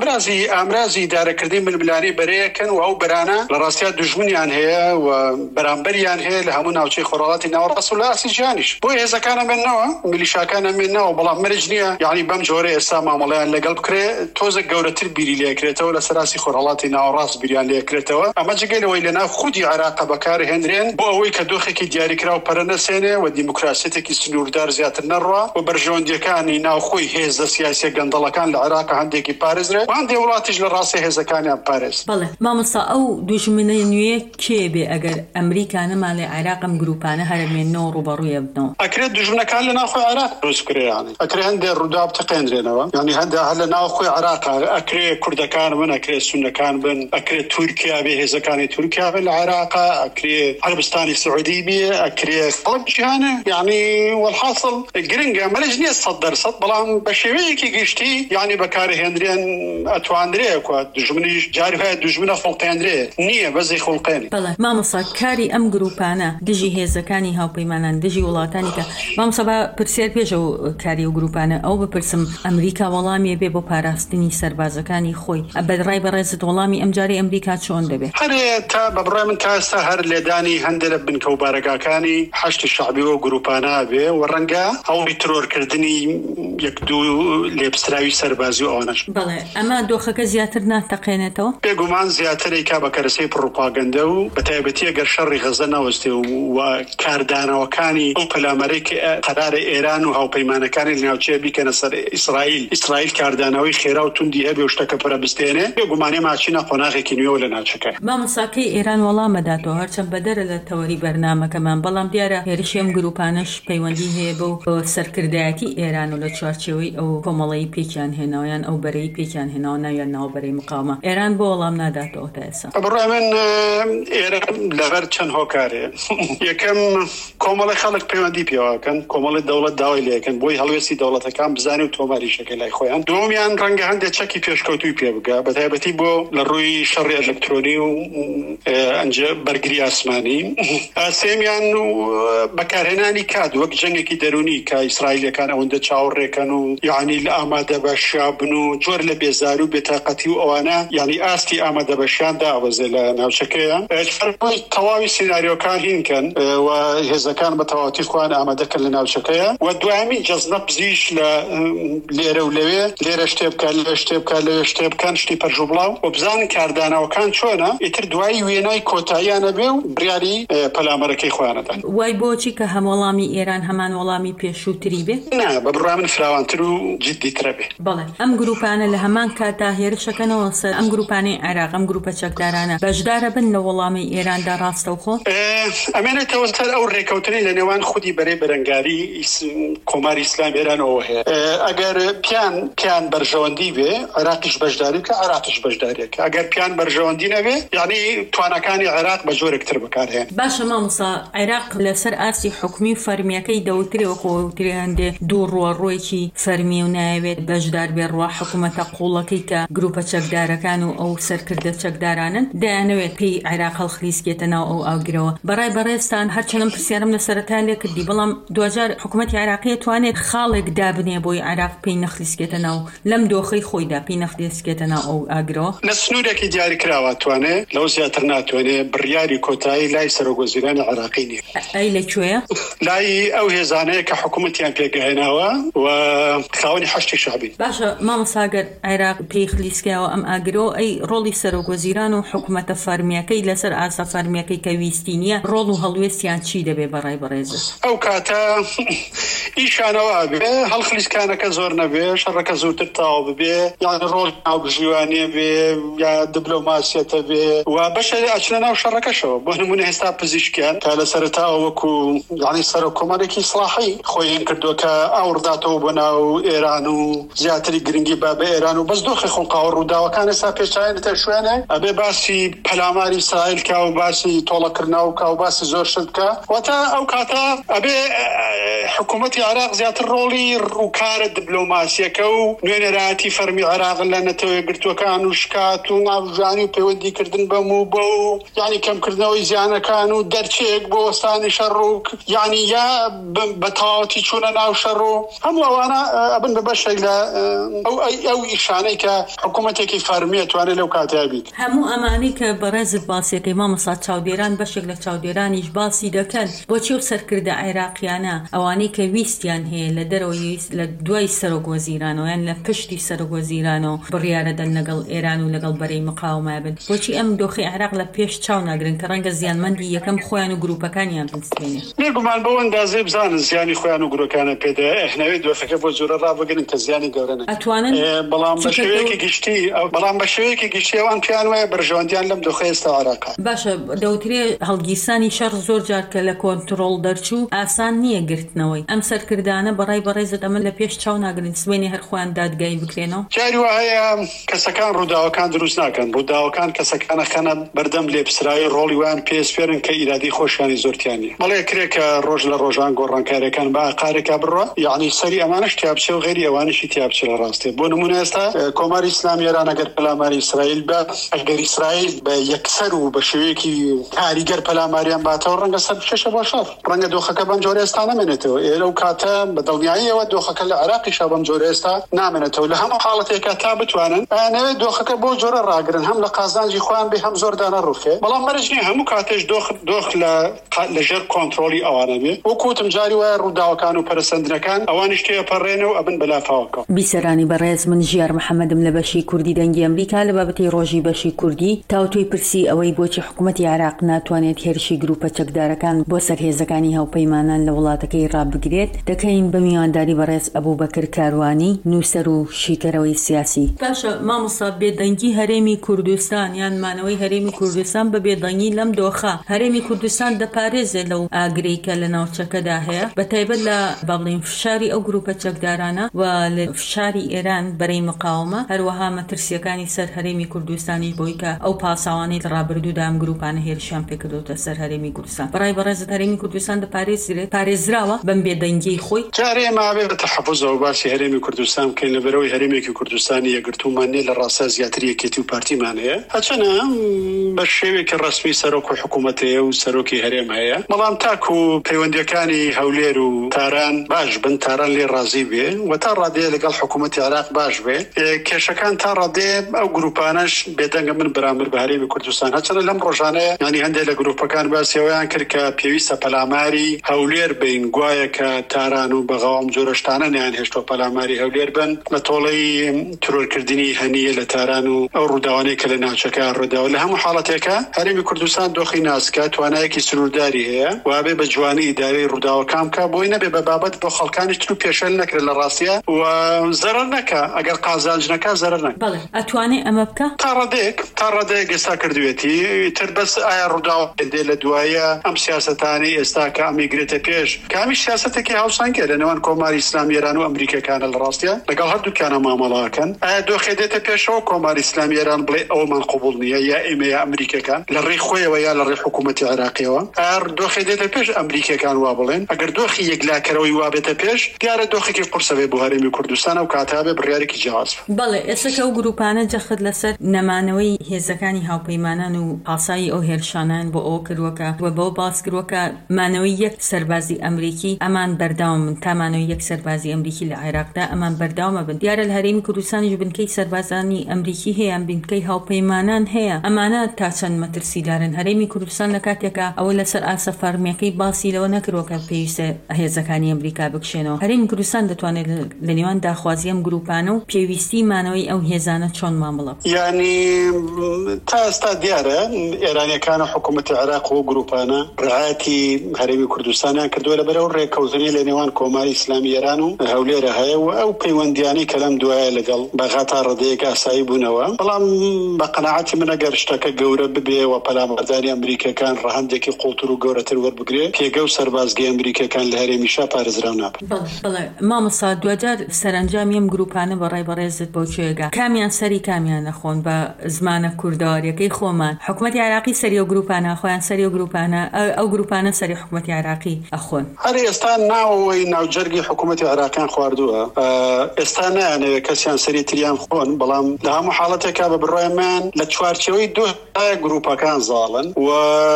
ئامرازی دارەکردی ململانی بەرەیەکەن و ئەو بەرانە لە ڕاستیە دوژمنیان هەیە و بەرامبەریان هەیە لە هەموو ناوچەی خۆرهەڵاتی ناوەڕاست و لە ئاسی جیهانیش بۆ هێزەکانە بێنەوە میلیشاکانە بێنەوە بەڵام مەرج نییە یعنی بەم جۆرە ئێستا مامەڵەیان لەگەڵ بکرێ تۆزە گەورەتر بیری لێکرێتەوە لە سەراسی خۆرهەڵاتی ناوەڕاست بیریان لێکرێتەوە ئەمە جگەلەوەی لەناو خودی عێراق بەکارهێنرێن بۆ ئەوەی کە دۆخێکی دیاریکرا و پەرە نەسێنێ و دیموکراسیەتێکی سنووردار زیاتر نەڕوا و بەرژەوەندیەکانی ناوخۆی هێزە سیاسیە گەندەڵەکان لە عێراق هەندێکی پارێزرێ و هەندێک وڵاتیش لە ڕاستی هێزەکانیان پارێز. بەڵێ مامۆستا ئەو دوژمنە نوێ کێ بێ ئەگەر ئەمریکا نەماڵێ عێراقم گروپانە هەرێمێنەوە ڕوبەڕوویە بنەوە ئەکرێت دوژمنەکان لە ناوخۆی عێراق دروست کرێیانی ئەکرێ هەندێک ڕوودا بتەقێنرێنەوە یعنی هەندێک هەر لە ناوخۆی عێراق ئەکرێ کوردەکان بن ئەکرێ سونەکان بن ئەکرێ تورکیا بێ هێزەکانی تورکیا بن لە عێراق ئەکرێ عەربستانی سعودی بێ ئەکرێ خەڵک جیهانە یعنی والحاصل گرنگە مەرج نییە 100% بەڵام بە شێوەیەکی گشتی یعنی بەکارهێنرێن ئەتواندرێ دژمنیش جاری هەیە دوژمنە خۆڵقێنرێ نییە بەزی خۆڵقێنی. بەڵێ مامۆستا کاری ئەم گروپانە دژی هێزەکانی هاوپەیمانان دژی وڵاتانی کە مامۆستا بە پرسیار پێشەوە کاری و گروپانە ئەو بپرسم ئەمریکا وەڵامیە بێ بۆ پاراستنی سەربازەکانی خۆی بەدڕای بەڕێزت وەڵامی ئەمجاری ئەمریکا چۆن دەبێت؟ هەرێ تا بە بڕای من تا ئێستا هەر لێدانی هەندێک لە بنکە و بارەگاکانی حەشتی شەعبی و گروپانە بێ و ڕەنگە هەوڵی ترۆرکردنی یەک دوو لێپسراوی سەربازی و ئەوانەش. بەڵێ ئەمە دۆخەکە زیاتر ناتەقێنێتەوە؟ بێگومان زیاتری کا بە کەرەسەی پڕۆپاگەندە و بە تایبەتی ئەگەر شەڕی غەزە نەوەستێ و کاردانەوەکانی ئەو پەلامەرەی قەرارە ئێران و هاوپەیمانەکانی ناوچەیە بیکەنە سەر ئیسرائیل کاردانەوەی خێرا و توندی هەبێ و شتەکە پەرە بستێنێ بێگومانێ ماچینە قۆناغێکی نوێ لە ناوچەکە. مامۆستاکەی ئێران وەڵامەداتەوە هەرچەند بەدەرە لە تەوەری بەرنامەکەمان بەڵام دیارە هێرشێم گروپانەش پەیوەندی هەیە بەو سەرکردایەتی ئێران و لە چوارچێوەی ئەو کۆمەڵەی پێکیان هێناویان ئەو بەرەی پێکیان هێناوە ناویان ناوبەرەی مقاومە ئێران بۆ وەڵام ناداتەوە تا ئێستا. بەڕای من ئێران لەبەر چەند هۆکارێ یەکەم کۆمەڵی خەڵک پەیوەندی پێوەکەن کۆمەڵی دەوڵەت داوای لێکن بۆی هەڵوێستی دەوڵەتەکان بزانێ و تۆماریشەکە لای خۆیان دومیان ڕەنگە هەندێک چەکی پێشکەوتوی پێ بگا بە تایبەتی بۆ لە ڕووی شەڕی ئەلکترۆنی و ئەنجە بەرگری ئاسمانی سێمیان بەکارهێنانی کات وەک جەنگێکی دەرونی کە ئیسرائیلەکان ئەوەندە چاوەڕێکەن و یعنی لە ئامادە بەشابن و جۆر لە بێزار و بێتاقەتی و ئەوانە یعنی ئاستی ئامادە بەشیان داوەزێ لە ناوچەکەیە تەواوی سیناریۆکان هینکەن و هێزەکان بە تەواوەتی خۆیان ئامادەکەن لە ناوچەکەیە و دوایمی جەزنە پزیش لە لێرە و لەوێ لێرە شتێ بکە لێ شتێ بکە لێ شتێ بکەن شتی پەرژوو بڵاو و بزانن کاردانەوەکان چۆنە ئیتر دوای وێنای کۆتاییانە بێ و بڕیاری پەلامەرەکەی خۆیانەدەن. وای بۆچی بۆچی کە هەم وەڵامی ئێران هەمان وەڵامی پێشووتری بێ؟ نا بەبڕا من فراوانتر و جددیترە بێ. بەڵێ ئەم گروپانە لە هەمان کاتا هێرشەکەنەوە سەر ئەم گروپانەی عێراق ئەم گروپە چەکدارانە بەشدارە بن لە وەڵامی ئێراندا ڕاستەوخۆ؟ ئەمێنێتەوە سەر ئەو ڕێکەوتنی لە نێوان خودی بەرەی بەرەنگاری کۆماری ئیسلام ئێرانەوە هەیە. ئەگەر پیان بەرژەوەندی بێ عێراقیش بەشداری کە عێراقیش بەشداریەکە، ئەگەر پیان بەرژەوەندی نەبێ یعنی توانەکانی عێراق بە جۆرێکتر بەکارهێن. باشە مامۆستا عێراق لەسەر ئاسی حکومی و فەرمیەکەی دەوترێەوە کۆوتری هەندێ دوو ڕۆیەکی فەرمی و نایەوێت بەشدار بێ ڕوا حکوومەتە قوڵەکەی کە گروپە چەکدارەکان و ئەو سەرکردە چەکدارانن دەیانەوێت پێی عێراق هەڵخلیسکێتە ناو ئەو ئاگرەوە. بەڕای بەڕێستان هەرچەندم پرسیارم لە سەرەتا لێ کردی بەڵام دوجار حکوومەتی عێراقی توانێت خاڵێک دابنێ بۆی عێراق پێی نەخلیسکێتە ناو لەم دۆخەی خۆیدا پێی نەخلیسکێتە ناو ئەو ئاگرەوە. لە سنوورێکی دیاری کراوە توانێت لەو زیاتر ناتوانێت بڕیاری کۆتایی لای سەرۆکوەزیرانی عێراقی نییە. ئەی لەکوێیە؟ لای ئەو هێزانەیە کە حکوومەتیان پێگەهێناوە و خاوەنی حەشتی شعبی. باشە مامۆساگەر عێراق پێی خلیسکیاوە ئەم ئاگرەوە ئەی ڕۆڵی سەرۆکوەزیران و حکوومەتە فەرمیەکەی لەسەر ئاسا فەرمیەکەی کە ویستی نییە ڕۆڵ و هەڵوێستیان چی دەبێ بەڕای بەڕێزە؟ ئەو کاتە ئیشانەوە بێ هەڵخلیسکانەکە زۆر نەبێ شەڕەکە زووتر تاو ببێ یان ڕۆڵ ناوبژیوانێ بێ یا دیپلۆماسیەتە بێ و بەشە ئەچنە ناو شەڕەکەشەوە. بۆ نمونە ئێستا پزیشکیان تا لە سەرەتاوە وەکو یعنی سەرۆک کۆمەڵێکی ئیسلاحی خۆیان کردووە کە ئاورداتەوە بۆ ناو ئێران و زیاتری گرنگی با بە ئێران و بەس دۆخی خۆنقاوە ڕووداوەکان ئێستا پێچایەنێتە شوێنە ئەبێ باسی پەلاماری ئیسرائیل کا و باسی تۆڵەکردنەوە کا و باسی زۆر شت بکە واتە ئەو کاتە ئەبێ حکوومەتی عێراق زیاتر ڕۆڵی ڕووکارە دیپلۆماسیەکە و نوێنەرایەتی فەرمی عێراق لە نەتەوەی گرتوەکان و شکات و ناوژانی و پەیوەندیکردن بەم و بۆ یعنی کەمکردنەوەی زیانەکان و دەرچێک بۆ وەستانی شەڕ و یعنی یا بەتەواوەتی چوونە ناو شەڕ و هەموو ئەوانە ئەبن بە بەشێک لە ئەو ئیشانەی کە حکوومەتێکی فەرمیە توانێت لەو کاتەیە بیت. هەموو ئەمانەی کە بەڕێزت باسیەکەی مامۆستا چاودێران بەشێک لە چاودێرانیش باسی دەکەن بۆچی و سەرکردە عێراقیانە ئەوانەی کە ویستیان هەیە لە دەرەوەی لە دوای سەرۆکوەزیرانەوە یان لە پشتی سەرۆکوەزیرانەوە بڕیارە دەن لەگەڵ ئێران و لەگەڵ بەرەی مقاومە بن بۆچی ئەم دۆخی عێراق لە پێش چاو ناگرن کە ڕەنگە زیانمەندی یەکەم خۆیان و گروپەکانیان بنسبێنێ؟ نێگومان بەو ئەندازێ بزانن زیانی خۆیان و گروپەکانە پێدا ئەهنەوێت دۆخەکە بۆ جۆرە ڕابگرن کە زیانی گەورە ئەتوانن بەڵام بە شێوەیەکی گشتی ئەوان پیان وایە بەرژەوەندیان لەم دۆخەی ئێستا عێراقا. باشە دەوترێ هەڵگیرسانی شەڕ زۆر جار کە لە کۆنتڕۆڵ دەرچوو ئاسان نییە گرتنەوەی ئەم سەرکردانە بەڕای بەڕێزت ئەمە لە پێش چاو ناگرن سوێنی هەر خۆیان دادگایی بکرێنەوە. جاری وایە کەسەکان ڕووداوەکان دروست ناکەن ڕووداوەکان کەسەکانە خەنە بەردەم لێپسرایی ڕۆڵی وان پێسپێرن کە ئیرادی خۆشیانی زۆرتیانی بەڵێ کرێکە ڕۆژ لە ڕۆژان گۆڕانکاریەکان بە قارێکا بڕوە یعنی سەری ئەمانش تیابچێ و غێری ئەوانشی تیابچێ لە ڕاستێ. بۆ نمونە ئێستا کۆماری ئیسلامی ئێران ئەگەر پەلاماری ئیسرائیل بە ئەگەر ئیسرائیل بە یەکسەر و بە شێوەیەکی کاریگەر پەلاماریان باتەوە ڕەنگە سەر بکەشە بۆ شەڕ ڕەنگە دۆخەکە بەم جۆرە ئێستا نامێنێتەوە. ئێرە و کاتە بە دڵنیاییەوە دۆخەکە لە عێراقیشا بەم جۆرە ئێستا نامێنێتەوە. لە هەموو حاڵەتێکە تا بتوانن ئەنەوێت دۆخەکە بۆ جۆرە ڕاگرن هەم لە قازانجی خۆیان بێ هەم زۆر دانە ڕوخێ بەڵام بەرج نیە هەموو کاتێش دۆخ لەژێر کۆنتڕۆلی ئەوانە بێ وەکوتم جاری وایە ڕووداوەکان و پەرسەندنەکان ئەوانیش تێپەڕێنە و ئەبن بەلافاوەکە. بیسەرانی بەڕێز من ژیار محەممەدم لە بەشی کوردی دەنگی ئەمریکا لە بابەتی ڕۆژی بەشی کوردی تاوتوی پرسی ئەوەی بۆچی حکوومەتی عێراق ناتوانێت هێرشی گروپە چەکدارەکان بۆ سەرهێزەکانی هاوپەیمانان لە وڵاتەکەی ڕابگرێت دەکەین بە میوانداری بەڕێز ئەبوبەکر کاروانی نووسەر و شیکەرەوەی سیاسی. باشە مامۆستا بێدەنگی هەرێمی کوردستان یان مانەوەی هەرێمی کوردستان بە بێدەنگی لەم دۆخە هەرێمی کوردستان دەپارێزێت لەو ئاگرەی کە لە ناوچەکەدا هەیە بەتایبەت لە بەڵێن فشاری ئەو گروپە چەکدارانە و لە فشاری ئێران بەرەی مقاومە هەروەها مەترسیەکانی سەر هەرێمی کوردستانی بۆی کە ئەو پاساوانەی لە ڕابردوودا ئەم گروپانە هێرشیان پێکردوتە سەر هەرێمی کوردستان. بەڕای بەڕێزت هەرێمی کوردستان دەپارێزرێت پارێزراوە بەم بێدەنگی خۆی جارێ مابێ بە تەحەفوزەوە باسی هەرێمی کوردستان بکەین لەبەرەوەی هەرێمێکی کوردستانی یەکگرتوومان نیە لە ڕاستە زیاتر یەکێتی و پارتیمان هەیە هەچەنە بە شێوێکی ڕەسمی سەرۆک و حکوومەت هەیە و سەرۆکی هەرێم هەیە بەڵام تاکو و پەیوەندیەکانی هەولێر و تاران باش بن تاران لێ ڕازی بێ و تا ڕادەیە لەگەڵ حکوومەتی عێراق باش بێ کێشەکان تا ڕادێ ئەو گروپانەش بێدەنگە من بەرامبەر بە هەرێمی کوردستان هەچەنە لەم ڕۆژانەیە ینی هەندێک لە گروپەکان باسیەوەیان کرد کە پێویستە پەلاماری هەولێر بین گوایە کە تاران و بەغاوم جۆرەشتانە نیان هێشتۆ پەلاماری هەولێر بن بە تۆڵەی ترۆرکردنی هەنیە لە تاران و ئەو ڕووداوانەی کە لە ناوچەکە ڕووداوە لە هەموو حاڵەتێکە هەرێمی کوردستان دۆخی ناسکە توانایەکی سنوورداری هەیە و ئابێ بە جوانی ئیدارەی ڕووداوەکان بکە بۆی نەبێ بە بابەت بۆ خەڵکانی تر و پێشەل نەکرێت لە ڕاستیە و زەرەر نەکە ئەگەر قازانج نەکا زەرەر نەکە. بەڵێ ئەتوانێ ئەمە بکە تا ڕادەیەک ئێستا کردوێتی تر بەس ئایا ڕووداوە دێ لە دوایە ئەم سیاسەتانی ئێستا کە ئەمیگرێتە پێش کامی سیاسەتێکی هاوسانگە لە نێوان کۆماری ئیسلامی ئێران و ئەمریکەکانە لە ڕاستیە لەگەڵ هەردووکانە مامەڵاکەن ئایا دۆخێ دێتە پێشەوە کۆماری ئیسلامی ئێران بڵێ ئەومان قبول نییە یا ئێمە یا ئەمریکەکان لە ڕێی خۆیەوە یا لە ڕێی حکوومەتی عێراقیەوە ئەر دۆخێ دێتە پێش ئەمریکەکان وا بڵێن ئەگەر دۆخی یەکلاکەرەوەی وابێتە پێش دیارە دۆخێکی قورسەوێ بۆ هەرێمی کوردستان و کاتابێ بڕیارێکی جیاواز. بەڵێ ئێستا ئەو گروپانە جەخت لەسەر نەمانەوەی هێزەکانی هاوپەیمانان و ئاسایی ئەو هێرشانان بۆ ئەوە کردووەکە و بەو باس کردووەکە مانەوەی یەک سەربازی ئەمریکی ئەمان بەرداوم من تامانەوەی یەک سەربازی ئەمریکی لە عێراقدا ئەمان بەرداومە بن دیارە لە هەرێمی کوردستانیش بنکەی سەربازانی ئەمریکی هەیە بنکەی هاوپەیمانان هەیە ئەمانە تا چەند مەترسیدارن هەرێمی کوردستان لە کاتێکە ئەوە لەسەر ئاسە فەرمیەکەی باسی لەوە نەکردووەکە پێویستە هێزەکانی ئەمریکا بکشێنەوە هەرێمی کوردستان دەتوانێت لە نێوان داخوازی ئەم گروپانە و پێویستی مانەوەی ئەو هێزانە چۆن مامەڵە یعنی تا ئێستا دیارە ئێرانیەکانە حکوومەتی عێراق و گروپانە ڕعایەتی هەرێمی کوردستانیان کردووە لەبەرەوە ڕێکەوتنی لە نێوان کۆماری ئیسلامی ئێران و هەولێرە هەیە و ئەو پەیوەندیانەی کە لەم دوایە لەگەڵ بەغاتا ڕێدەیەک ئاسایی بوونەوە بەڵام بە قەناعەتی من ئەگەر شتەکە گەورە ببێ و پەلامەردانی ئەمریکەکان ڕەهەندێکی قوڵتر و گەورەتر وەربگرێ پێگە و سەربازگەی ئەمریکەکان لە هەرێمیشا پارێزراو نابن. بەڵێ مامۆستا دوجار سەرنجامی ئەم گروپانە بەڕای بەڕێزت بۆ کوێگا کامیان سەری کامیان نەخۆن بە زمانە کورداوەریەکەی خۆمان حکوومەتی عێراقی سەری ئەو گروپانە خۆیان سەری ئەو گروپانە ئەو گروپانە سەری حکوومەتی عێراقی ئەخۆن هەر ئێستا ناوەوەی ناوجەرگی حکوومەتی عێراقیان خواردووە ئێستا نایانەوێت کەسیان سەری تریان خۆن بەڵام لە هەموو حاڵەتێکا بە بڕۆیمان لە چوارچەوەی دوو گروپەکان زاڵن و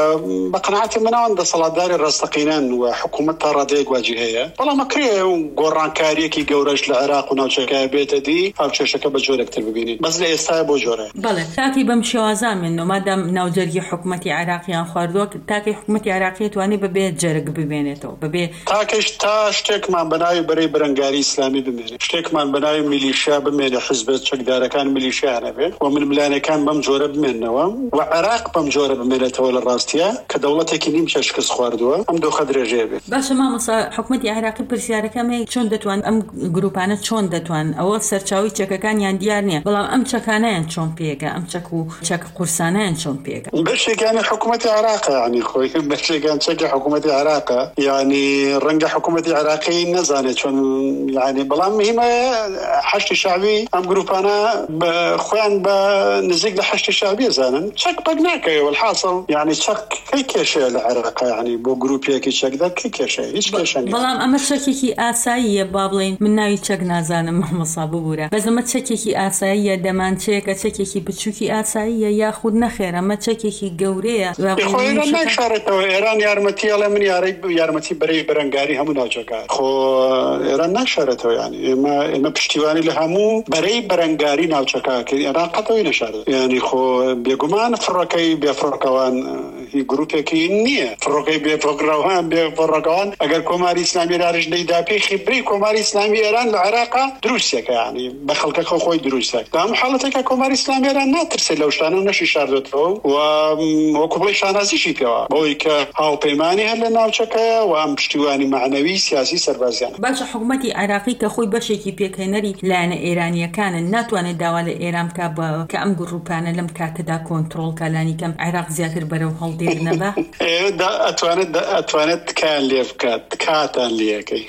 بە قەناعەتی منەوەن دەسەڵاتداری ڕاستەقینەن و حکوومەت تا ڕادەیەک واجی هەیە بەڵام ئەکرێ گۆڕانکاریەکی گەورەش لە عێراق و ناوچەکە بێتە دی ئەو کێشەکە بە جۆرێکتر ببینین بەس لە ئێستا بۆ جۆرە. بەڵێ تاکی بەم شێوازامێنەوە مادام ناوجەرگی حکوومەتی عێراقیان خواردووە تاکی حکوومەتی عێراقی توانێت بەبێ جەرگ ببێنێتەوە بەبێ تاکەش تا شتێکمان بەناوی بەرەی بەرەنگاری ئیسلامی بمێنێت شتێکمان بەناوی میلیشیا بمێنێ حزبێت چەکدارەکان میلیشیانە بێت و منملانەکان بەم جۆرە بمێننەوە و عێراق بەم جۆرە بمێنێتەوە لە ڕاستیە کە دەوڵەتێکی نیمچە شکست خواردووە ئەم دۆخە درێژەیە بێت. باشە مامۆستا حکوومەتی عێراقی پرسیارەکەمێ چۆن دەتوان ئەم گروپانە چۆن دەتوان ئەوە سەرچاوی چەکەکانیان دیار نییە بەڵام ئەم چەکانیان چۆن پێگە ئەم چەک و چەک قورسانیان چۆن پێگە بەشێکانی حکوومەتی عێراقە ینی خۆی بەشێکان چەکی حکوومەتی عێراقە ینی ڕەنگە حکوومەتی عێراقی نەزانێت چۆن ینی بەڵام مهمە حەشتی شعبی ئەم گروپانە خۆیان بە نزیک لە حەشتی شعبی زانن چەک بەک ناکەوە الحاصل ینی چەک کەی کێشەیە لە عێراق ینی بۆ گروپیەکی چەکدا کەی کێشەیە هیچ کێشە نیە بەڵام ئەمە چەکێکی ئاساییە با بڵێن من ناوی چەک نازانم مامۆستا ببوورە بەس ئەمە چەکێکی ئاساییە دەمانچەیەکە چەکێکی بچووکی ئاساییە یاخود نەخێر ئەمە چەکێکی گەورەیە ناکارێتەوە ئێران یارمەتی ئەڵێ من یارمەتی بەرەی بەرەنگاری هەموو ناوچەکان خۆ ئێران ناشارێتەوە ینی ئێمە پشتیوانی لە هەموو بەرەی بەرەنگاری ناوچەکە ئێران قەتەوەی نەشارێت ینی خۆ بێگومان فڕەکەی بێفڕەکەوان هی گروپێکی نییە فڕۆکەی بێفڕەکەوان بێفڕەکەوان ئەگەر کۆماری ئیسلامی ئێرانش دەیدا پێی خیبری کۆماری ئیسلامی ئێران لە عێراقا دروستێکە ینی بە خەڵکەکە خۆی دروستە لە هەموو حاڵەتێکە کۆماری ئیسلامی ئێران ناترسێت لەو شتانە نەشی شاردوێتەوە و وەکو بڵێ شانازیشی پێوە بۆی کە هاوپەیمانی هەر لە ناوچەکەیە و ئەم پشتیوانی معنەوی سیاسی سەربازیان باشە حکوومەتی عێراقی کە خۆی بەشێکی پێکهێنەری لایەنە ئێرانیەکانن ناتوانێت داوا لە ئێران بکە کە ئەم گروپانە لەم کاتەدا کۆنتڕۆڵ کەلانی کەم عێراق زیاتر بەرەو هەڵدێر نەبە ئەتوانێت تکایان لێ بکات کاتان لێەکەی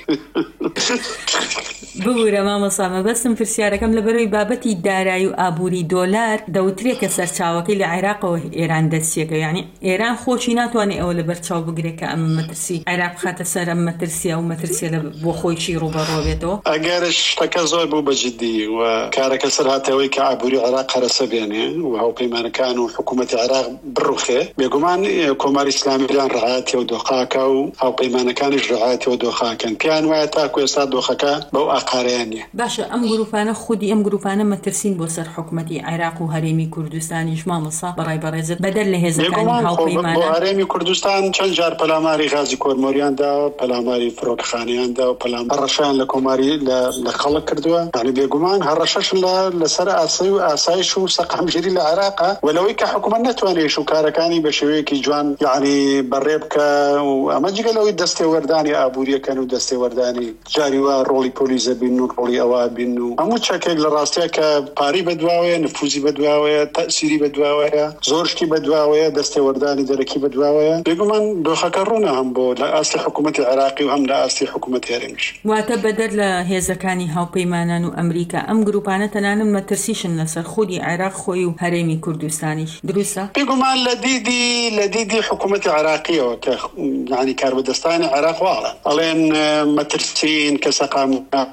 ببوورە مامۆستا مەبەستم پرسیارەکەم لەبەرەوەی بابەتی دارایی و ئابووری دۆلار دەوترێت کە سەرچاوەکەی لە عێراقەوە ئێران دەستیەکە یعنی ئێران خۆشی ناتوانێت ئەوە لەبەر چاو بگرێت کە ئەم مەترسی عێراق خاتە سەر ئەم مەترسیە و مەترسیە بۆ خۆیشی ڕوبەڕۆ بێتەوە ئەگەر شتەکە زۆر بوو بەجددی و کارەکە سەر هاتەوەی کە ئابووری عێراق قەرەسە بێنێ و هاوپەیمانەکان و حکوومەتی عێراق بڕوخێ بێگومان کۆماری ئیسلامی ئێران ڕعایەتی و دۆخاکە و هاوپەیمانەکانیش ڕعایەتی و دۆخاکەن پیان وایە تاکو ئێستا دۆخەکە بەو قارەیانە. باشە ئەم گروپانە خودی ئەم گروپانە مەترسین بۆ سەر حکوومەتی عێراق و هەرێمی کوردستانیش مامەسا بەڕای بەڕێزت بەدەر لە هێزەکانی هاوپەیمانە. بۆ هەرێمی کوردستان چەند جار پەلاماری غازی کۆرمۆریاندا، پەلاماری فرۆکەخانەیاندا و پەلام هەڕەشیان لە کۆماری لە خەڵک کردووە. یعنی بێگومان هەڕەشەش لەسەر ئاسایی و ئاسایش و سەقامژێری لە عێراقا، وەلەوەی کە حکوومەت نەتوانێت شوکارەکانی بە شێوەیەکی جوان یعنی بەڕێ بکە و ئەمە جگەلەوەی دەستێوەردانی ئابووریەکەن و دەستێوەردانی جاریوە ڕۆڵی پۆلیسە بین و ڕۆڵی ئەوە بین و هەموو چەکێک لە ڕاستیە کە پاری بەدواوەیە، نفوزی بەدواوەیە، تەسیری بەدواوەیە، زۆر شتی بەدواوەیە، دەستێوەردانی دەرەکی بەدواوەیە. بێگومان دۆخەکە ڕوونە هەم بۆ لە ئاستی حکوومەتی عێراقی و هەم لە ئاستی حکوومەتی هەرێمیش. واتە بەدەر لە هێزەکانی هاوپەیمانان و ئەمریکا ئەم گروپانە تەنانەت مەترسیشن لەسەر خودی عێراق خۆی و هەرێمی کوردستانیش، دروستە؟ بێگومان لە دیدی حکوومەتی عێراقیەوە کە یعنی کاربەدەستانی عێراق واڵە ئەڵێن مەترسین کە سەقام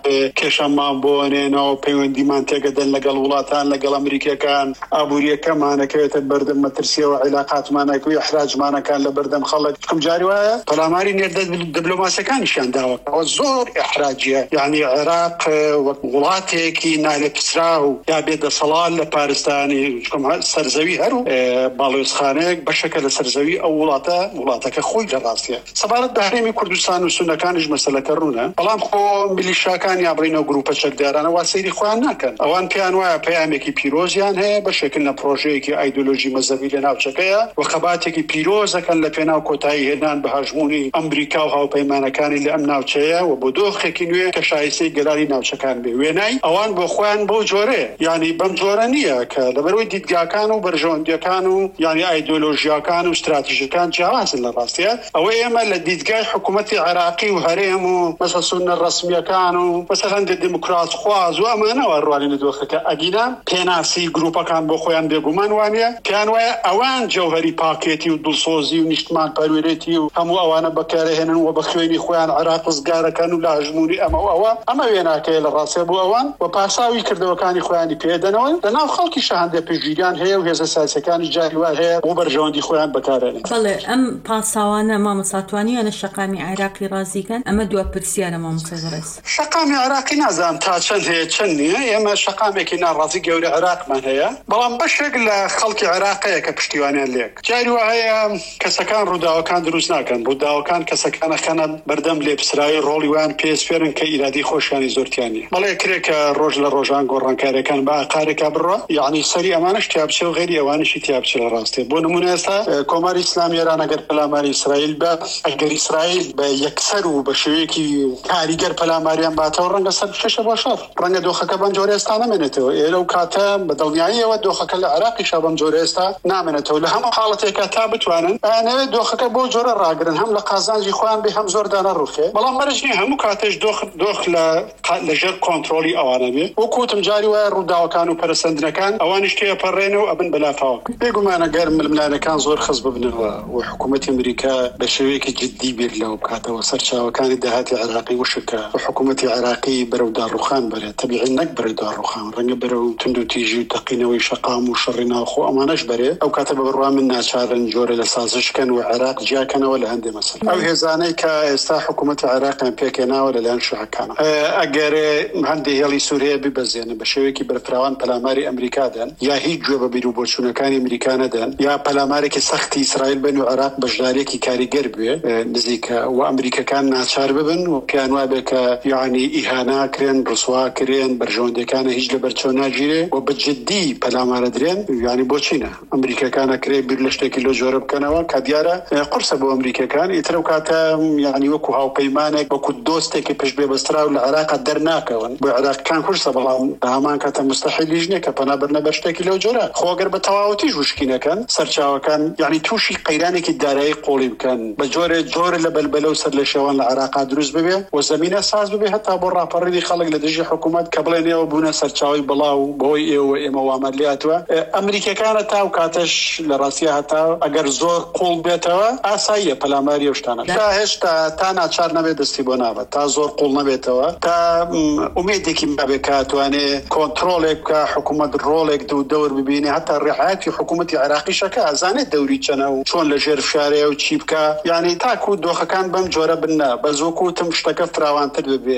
کێشەمان بۆنێنەوە پەیوەندیمان تێگەدەن لەگەڵ وڵاتان لەگەڵ ئەمریکیەکان، ئابووریەکەمانەکەوێتە بەردەم مەترسیەوە عیلاقاتمانەکەوی احراجمانەکان لە بەردەم خەڵک. کەم جاری وایە پەلاماری نێردە دیبلۆماسیەکانیشیان داوە ئەوە زۆر احراجیە. یعنی عێراق وەک وڵاتێکی نالێپسرا و یا بێدەسەڵات لە پارستانی سەرزەوی هەر و باڵێۆزخانەیەک بەشەکە لە سەرزەوی ئەو وڵاتەکە خۆی لە ڕاستیە. سەبارەت بە هەرێمی کوردستان و سونەکانیش مەسەلەکە ڕوونە، بەڵام خۆ میلیشاکان یا بڕینەوە گروپە چەکدارانە وا سەیری خۆیان ناکەن. ئەوان پێیان وایە پەیامێکی پیرۆزیان هەیە بەشێکن لە پرۆژەیەکی ئایدۆلۆژی مەزەبی لە ناوچەکەیە و خەباتێکی پیرۆزەکەن لە پێناو کۆتایی هێنان بە هەژمونی ئەمریکا و هاوپەیمانەکانی لە ئەم ناوچەیە و بۆ دۆخێکی نوێ کە شایستەی گەلانی ناوچەکان بێ. وێنای ئەوان بۆ خۆیان بۆ جۆرەیە، یعنی بەم جۆرە نییە کە لەبەرەوەی دیدگاکان و بەرژەوەندیەکان و یعنی ئایدۆلۆژیاکان و استراتیژیەکان جیاوازن لە ڕاستیە. ئەوە ئێمە لە دیدگای حکوومەتی عێراقی و هەرێم و مەسەڵ سونە ڕەسمیەکان و مەسەڵەن دیموکرات خواز و ئەمانەوە ڕوانینە دۆخەکە ئەگینا پێناسی گروپەکان بۆ خۆیان بێگومان وانە پێیان وایە ئەوان جەوهەری پاکێتی و دڵسۆزی و نیشتمان پەروێرێتی و هەموو ئەوانە بەکارهێنن و بە خوێنی خۆیان عێراق ڕزگارەکەن و لە هەژمونی ئەمە وێناکەیە لە ڕاستیە بۆ ئەوان و پاساوی کردەوەکانی خۆیانی پێدەنەوە لەناو خەڵکی شەهەندە پێشگیریان هەیە و هێزە سیاسیەکانی جاریوار هەیە بۆ بەرژەوەندی خۆیان بەکارهێنن. بەڵێ ئەم پاساوانە مامەساتوانیانە شەقامی عێراقی ڕازیکەن؟ ئەمە دووە پرسیارە مامۆستا. شەقامی عێراقی نازانم تا چەند هەیە چەند نییە. ئێمە شەقامێکی ناڕازی گەورە عێراقمان هەیە، بەڵام بەشێک لە خەڵکی عێراقەیە کە پشتیوانیان لێک. جاری وە هەیە کەسەکان ڕووداوەکان دروست ناکەن، ڕووداوەکان کەسەکانەکەنە بەردەم لێپسرایی ڕۆڵی وان پێسپێرن کە ئیرادی خۆشیانی زۆرتیانی. بەڵێ کرێکە ڕۆژ لە ڕۆژان گۆڕانکاریەکان بە ئاقارێکا بڕۆ، یعنی سەری ئەمانش تیابچێ و غێری ئەوانشی تیابچێ لە ڕاستێ. بۆ نمونە ئێستا کۆماری ئیسلامی ئێران ئەگەر پەلاماری ئیسرائیل بە ئەگەر ئیسرائیل بە یەکسەر و بە شێوەیەکی کاریگەر پەلاماریان باتەوە ڕەنگە سەر شەشە بۆ شەڕ، ڕەنگە دۆخەکە بەم جۆرە ئێستا نامێنێتەوە. ئێرە و کاتە بە دڵنیاییەوە دۆخەکە لە عێراقیشا بەم جۆرە ئێستا نامێنێتەوە. لە هەموو حاڵەتێکە تا بتوانن ئەنەوێت دۆخەکە بۆ جۆرە ڕاگرن، هەم لە قازانجی خۆیان بێ هەم زۆر دانە ڕوخێ. بەڵام بەرج نیە هەموو کاتێش دۆخ لەژێر کۆنتڕۆلی ئەوانە بێ. وەکوتم جاری وایە ڕووداوەکان و پەرسەندنەکان ئەوانیش تێپەڕێنەوە ئەبن بەلافاوە. بێگومانە گەر ململانەکان زۆر خەز ببنەوە و حکوومەتی ئەمریکا بە شێوەیەکی جددی بێت لەو بکاتەوە سەرچاوەکانی داهاتی عێراقی وشکە و حکوومەتی عێراقی بەرەو داڕوخان بەرێت. تەبیعی نەک بەرەو داڕوخان، ڕەنگە بەرەو تند و تیژی و تەقینەوەی شەقام و شەڕی ناوخۆ ئەمانەش بەرێ. ئەو کاتە بە بڕوا من ناچارن جۆرە لە سازشکەن و عێراق جیاکەنەوە لە هەندێک مەسەلە. ئەو هێزانەی کە ئێستا حکوومەتی عێراقیان پێکێناوە لەلایەن شیعەکانە، ئەگەر هەندێک هێڵی سووریا ببەزێنن بە شێوەیەکی بەرفراوان پەلاماری ئەمریکا دەن، یا هیچ گوێ بە بیر و بۆچوونەکانی ئەمریکا نەدەن، یا پەلامارێکی سەختی ئیسرائیل بن و عێراق بەشدارێکی کاریگەر بوێ نزیکە و ئەمریکەکان ناچار ببن و پێیان وابێ کە یعنی ئیهانا کرێن، ڕسوا کرێن، بەرژەوەندەکانە هیچ لە بەرچۆ ناگیرێ و بە جددی پەلامارە درێن. یعنی بۆچینە ئەمریکەکانە کرێ بیر لە شتێکی لۆ جۆرە بکەنەوە کە دیارە قورسە بۆ ئەمریکەکان. ئیتر و کاتە یعنی وەکو هاوپەیمانێک وەکو دۆستێکی پشت بێبەسترا و لە عێراق دەرناکەون بۆ عێراقیەکان قورسە، بەڵام بە هەمان کاتە مستەحیلیش نییە کە پەنا بەرنە بەر شتێکی لەو جۆرە. خۆگەر بە تەواوەتیش وشکینەکەن سەرچاوەکان یعنی تووشی قەیرانێکی دارایی قۆڵی بکەن بە جۆرە لە بەلبەلە و سەر لە شێوان لە عێراقا دروست ببێ و زەمینە ساز ببێ هەتا بۆ ڕاپەڕینی خەڵک لە دژی حکوومەت کە بڵێن ئێوە بوونە سەرچاوی بڵاو بۆی ئێمە وامەلیاتوە. ئەمریکەکانە تا و کاتەش لە ڕاستیە هەتا ئەگەر زۆر قوڵ بێتەوە ئاساییە پەلاماری ئەو شتانە. هێشتا تا ناچار نەبێت دەستی بۆ نابێت، تا زۆر قوڵ نەبێتەوە، تا ئومێدێکی بابێ کاتوانێ کۆنتڕۆلێک بکە، حکوومەت ڕۆڵێک دوو دەور ببینێ، هەتا ڕێحەتی حکوومەتی عێراقیشەکە ئازانێت دەوری چەنە و چۆن لە ژێر فشارەیە و چی بکە. یعنی تاکو دۆخەکان بەم جۆرە بنە بە زۆکوتم شتەکە فراوانتر ببێ و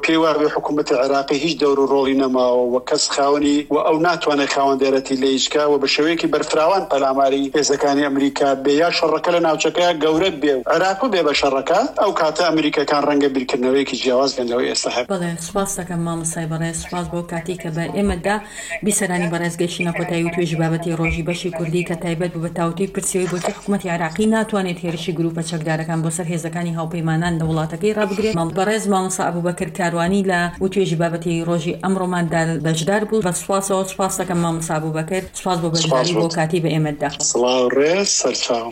بکەی وا بێ حکوومەتی عێراقی هیچ دەور و ڕۆڵی نەماوە و کەس خاوەنی و ئەو ناتوانێت خاوەندێرەتی لە هیچ و بە شێوەیەکی بەرفراوان پەلاماری هێزەکانی ئەمریکا بێ یا شەڕەکە لە ناوچەکە گەورە بێ و عێراق بێ بە شەڕەکە ئەو کاتە ئەمریکەکان ڕەنگە بیرکردنەوەیەکی جیاواز بێنەوەی ئێستا هەیە. بەڵێ سوپاس دەکەم مامۆستای بەڕێز، سوپاس بۆ کاتی کە بە ئێمەدا بیسەرانی بەڕێز گەیشتنە کۆتایی و توێژی بابەتی ڕۆژی بەشی کوردی کە تایبەت بوو بە تاوتوی پرسیەوەی بۆچی حکوومەتی عێراقی ناتوانێت هێرشی گروپە چەکدارەکان بۆ سەر هێزەکانی هاوپەیمانان لە وڵاتەکەی ڕابگرێت. بەڕێز مامۆستا ئەبوبەکر کاروانی لە توێژی بابەتی ڕۆژی ئەمڕۆماندا بەشدار بوو. بە سوپاسەوە، سوپاس دەکەم مامۆستا ئەبوبەکر، سوپاس بۆ بەشداری بۆ کاتی بە ئێمەدا. سڵاو ڕێز سەرچاو.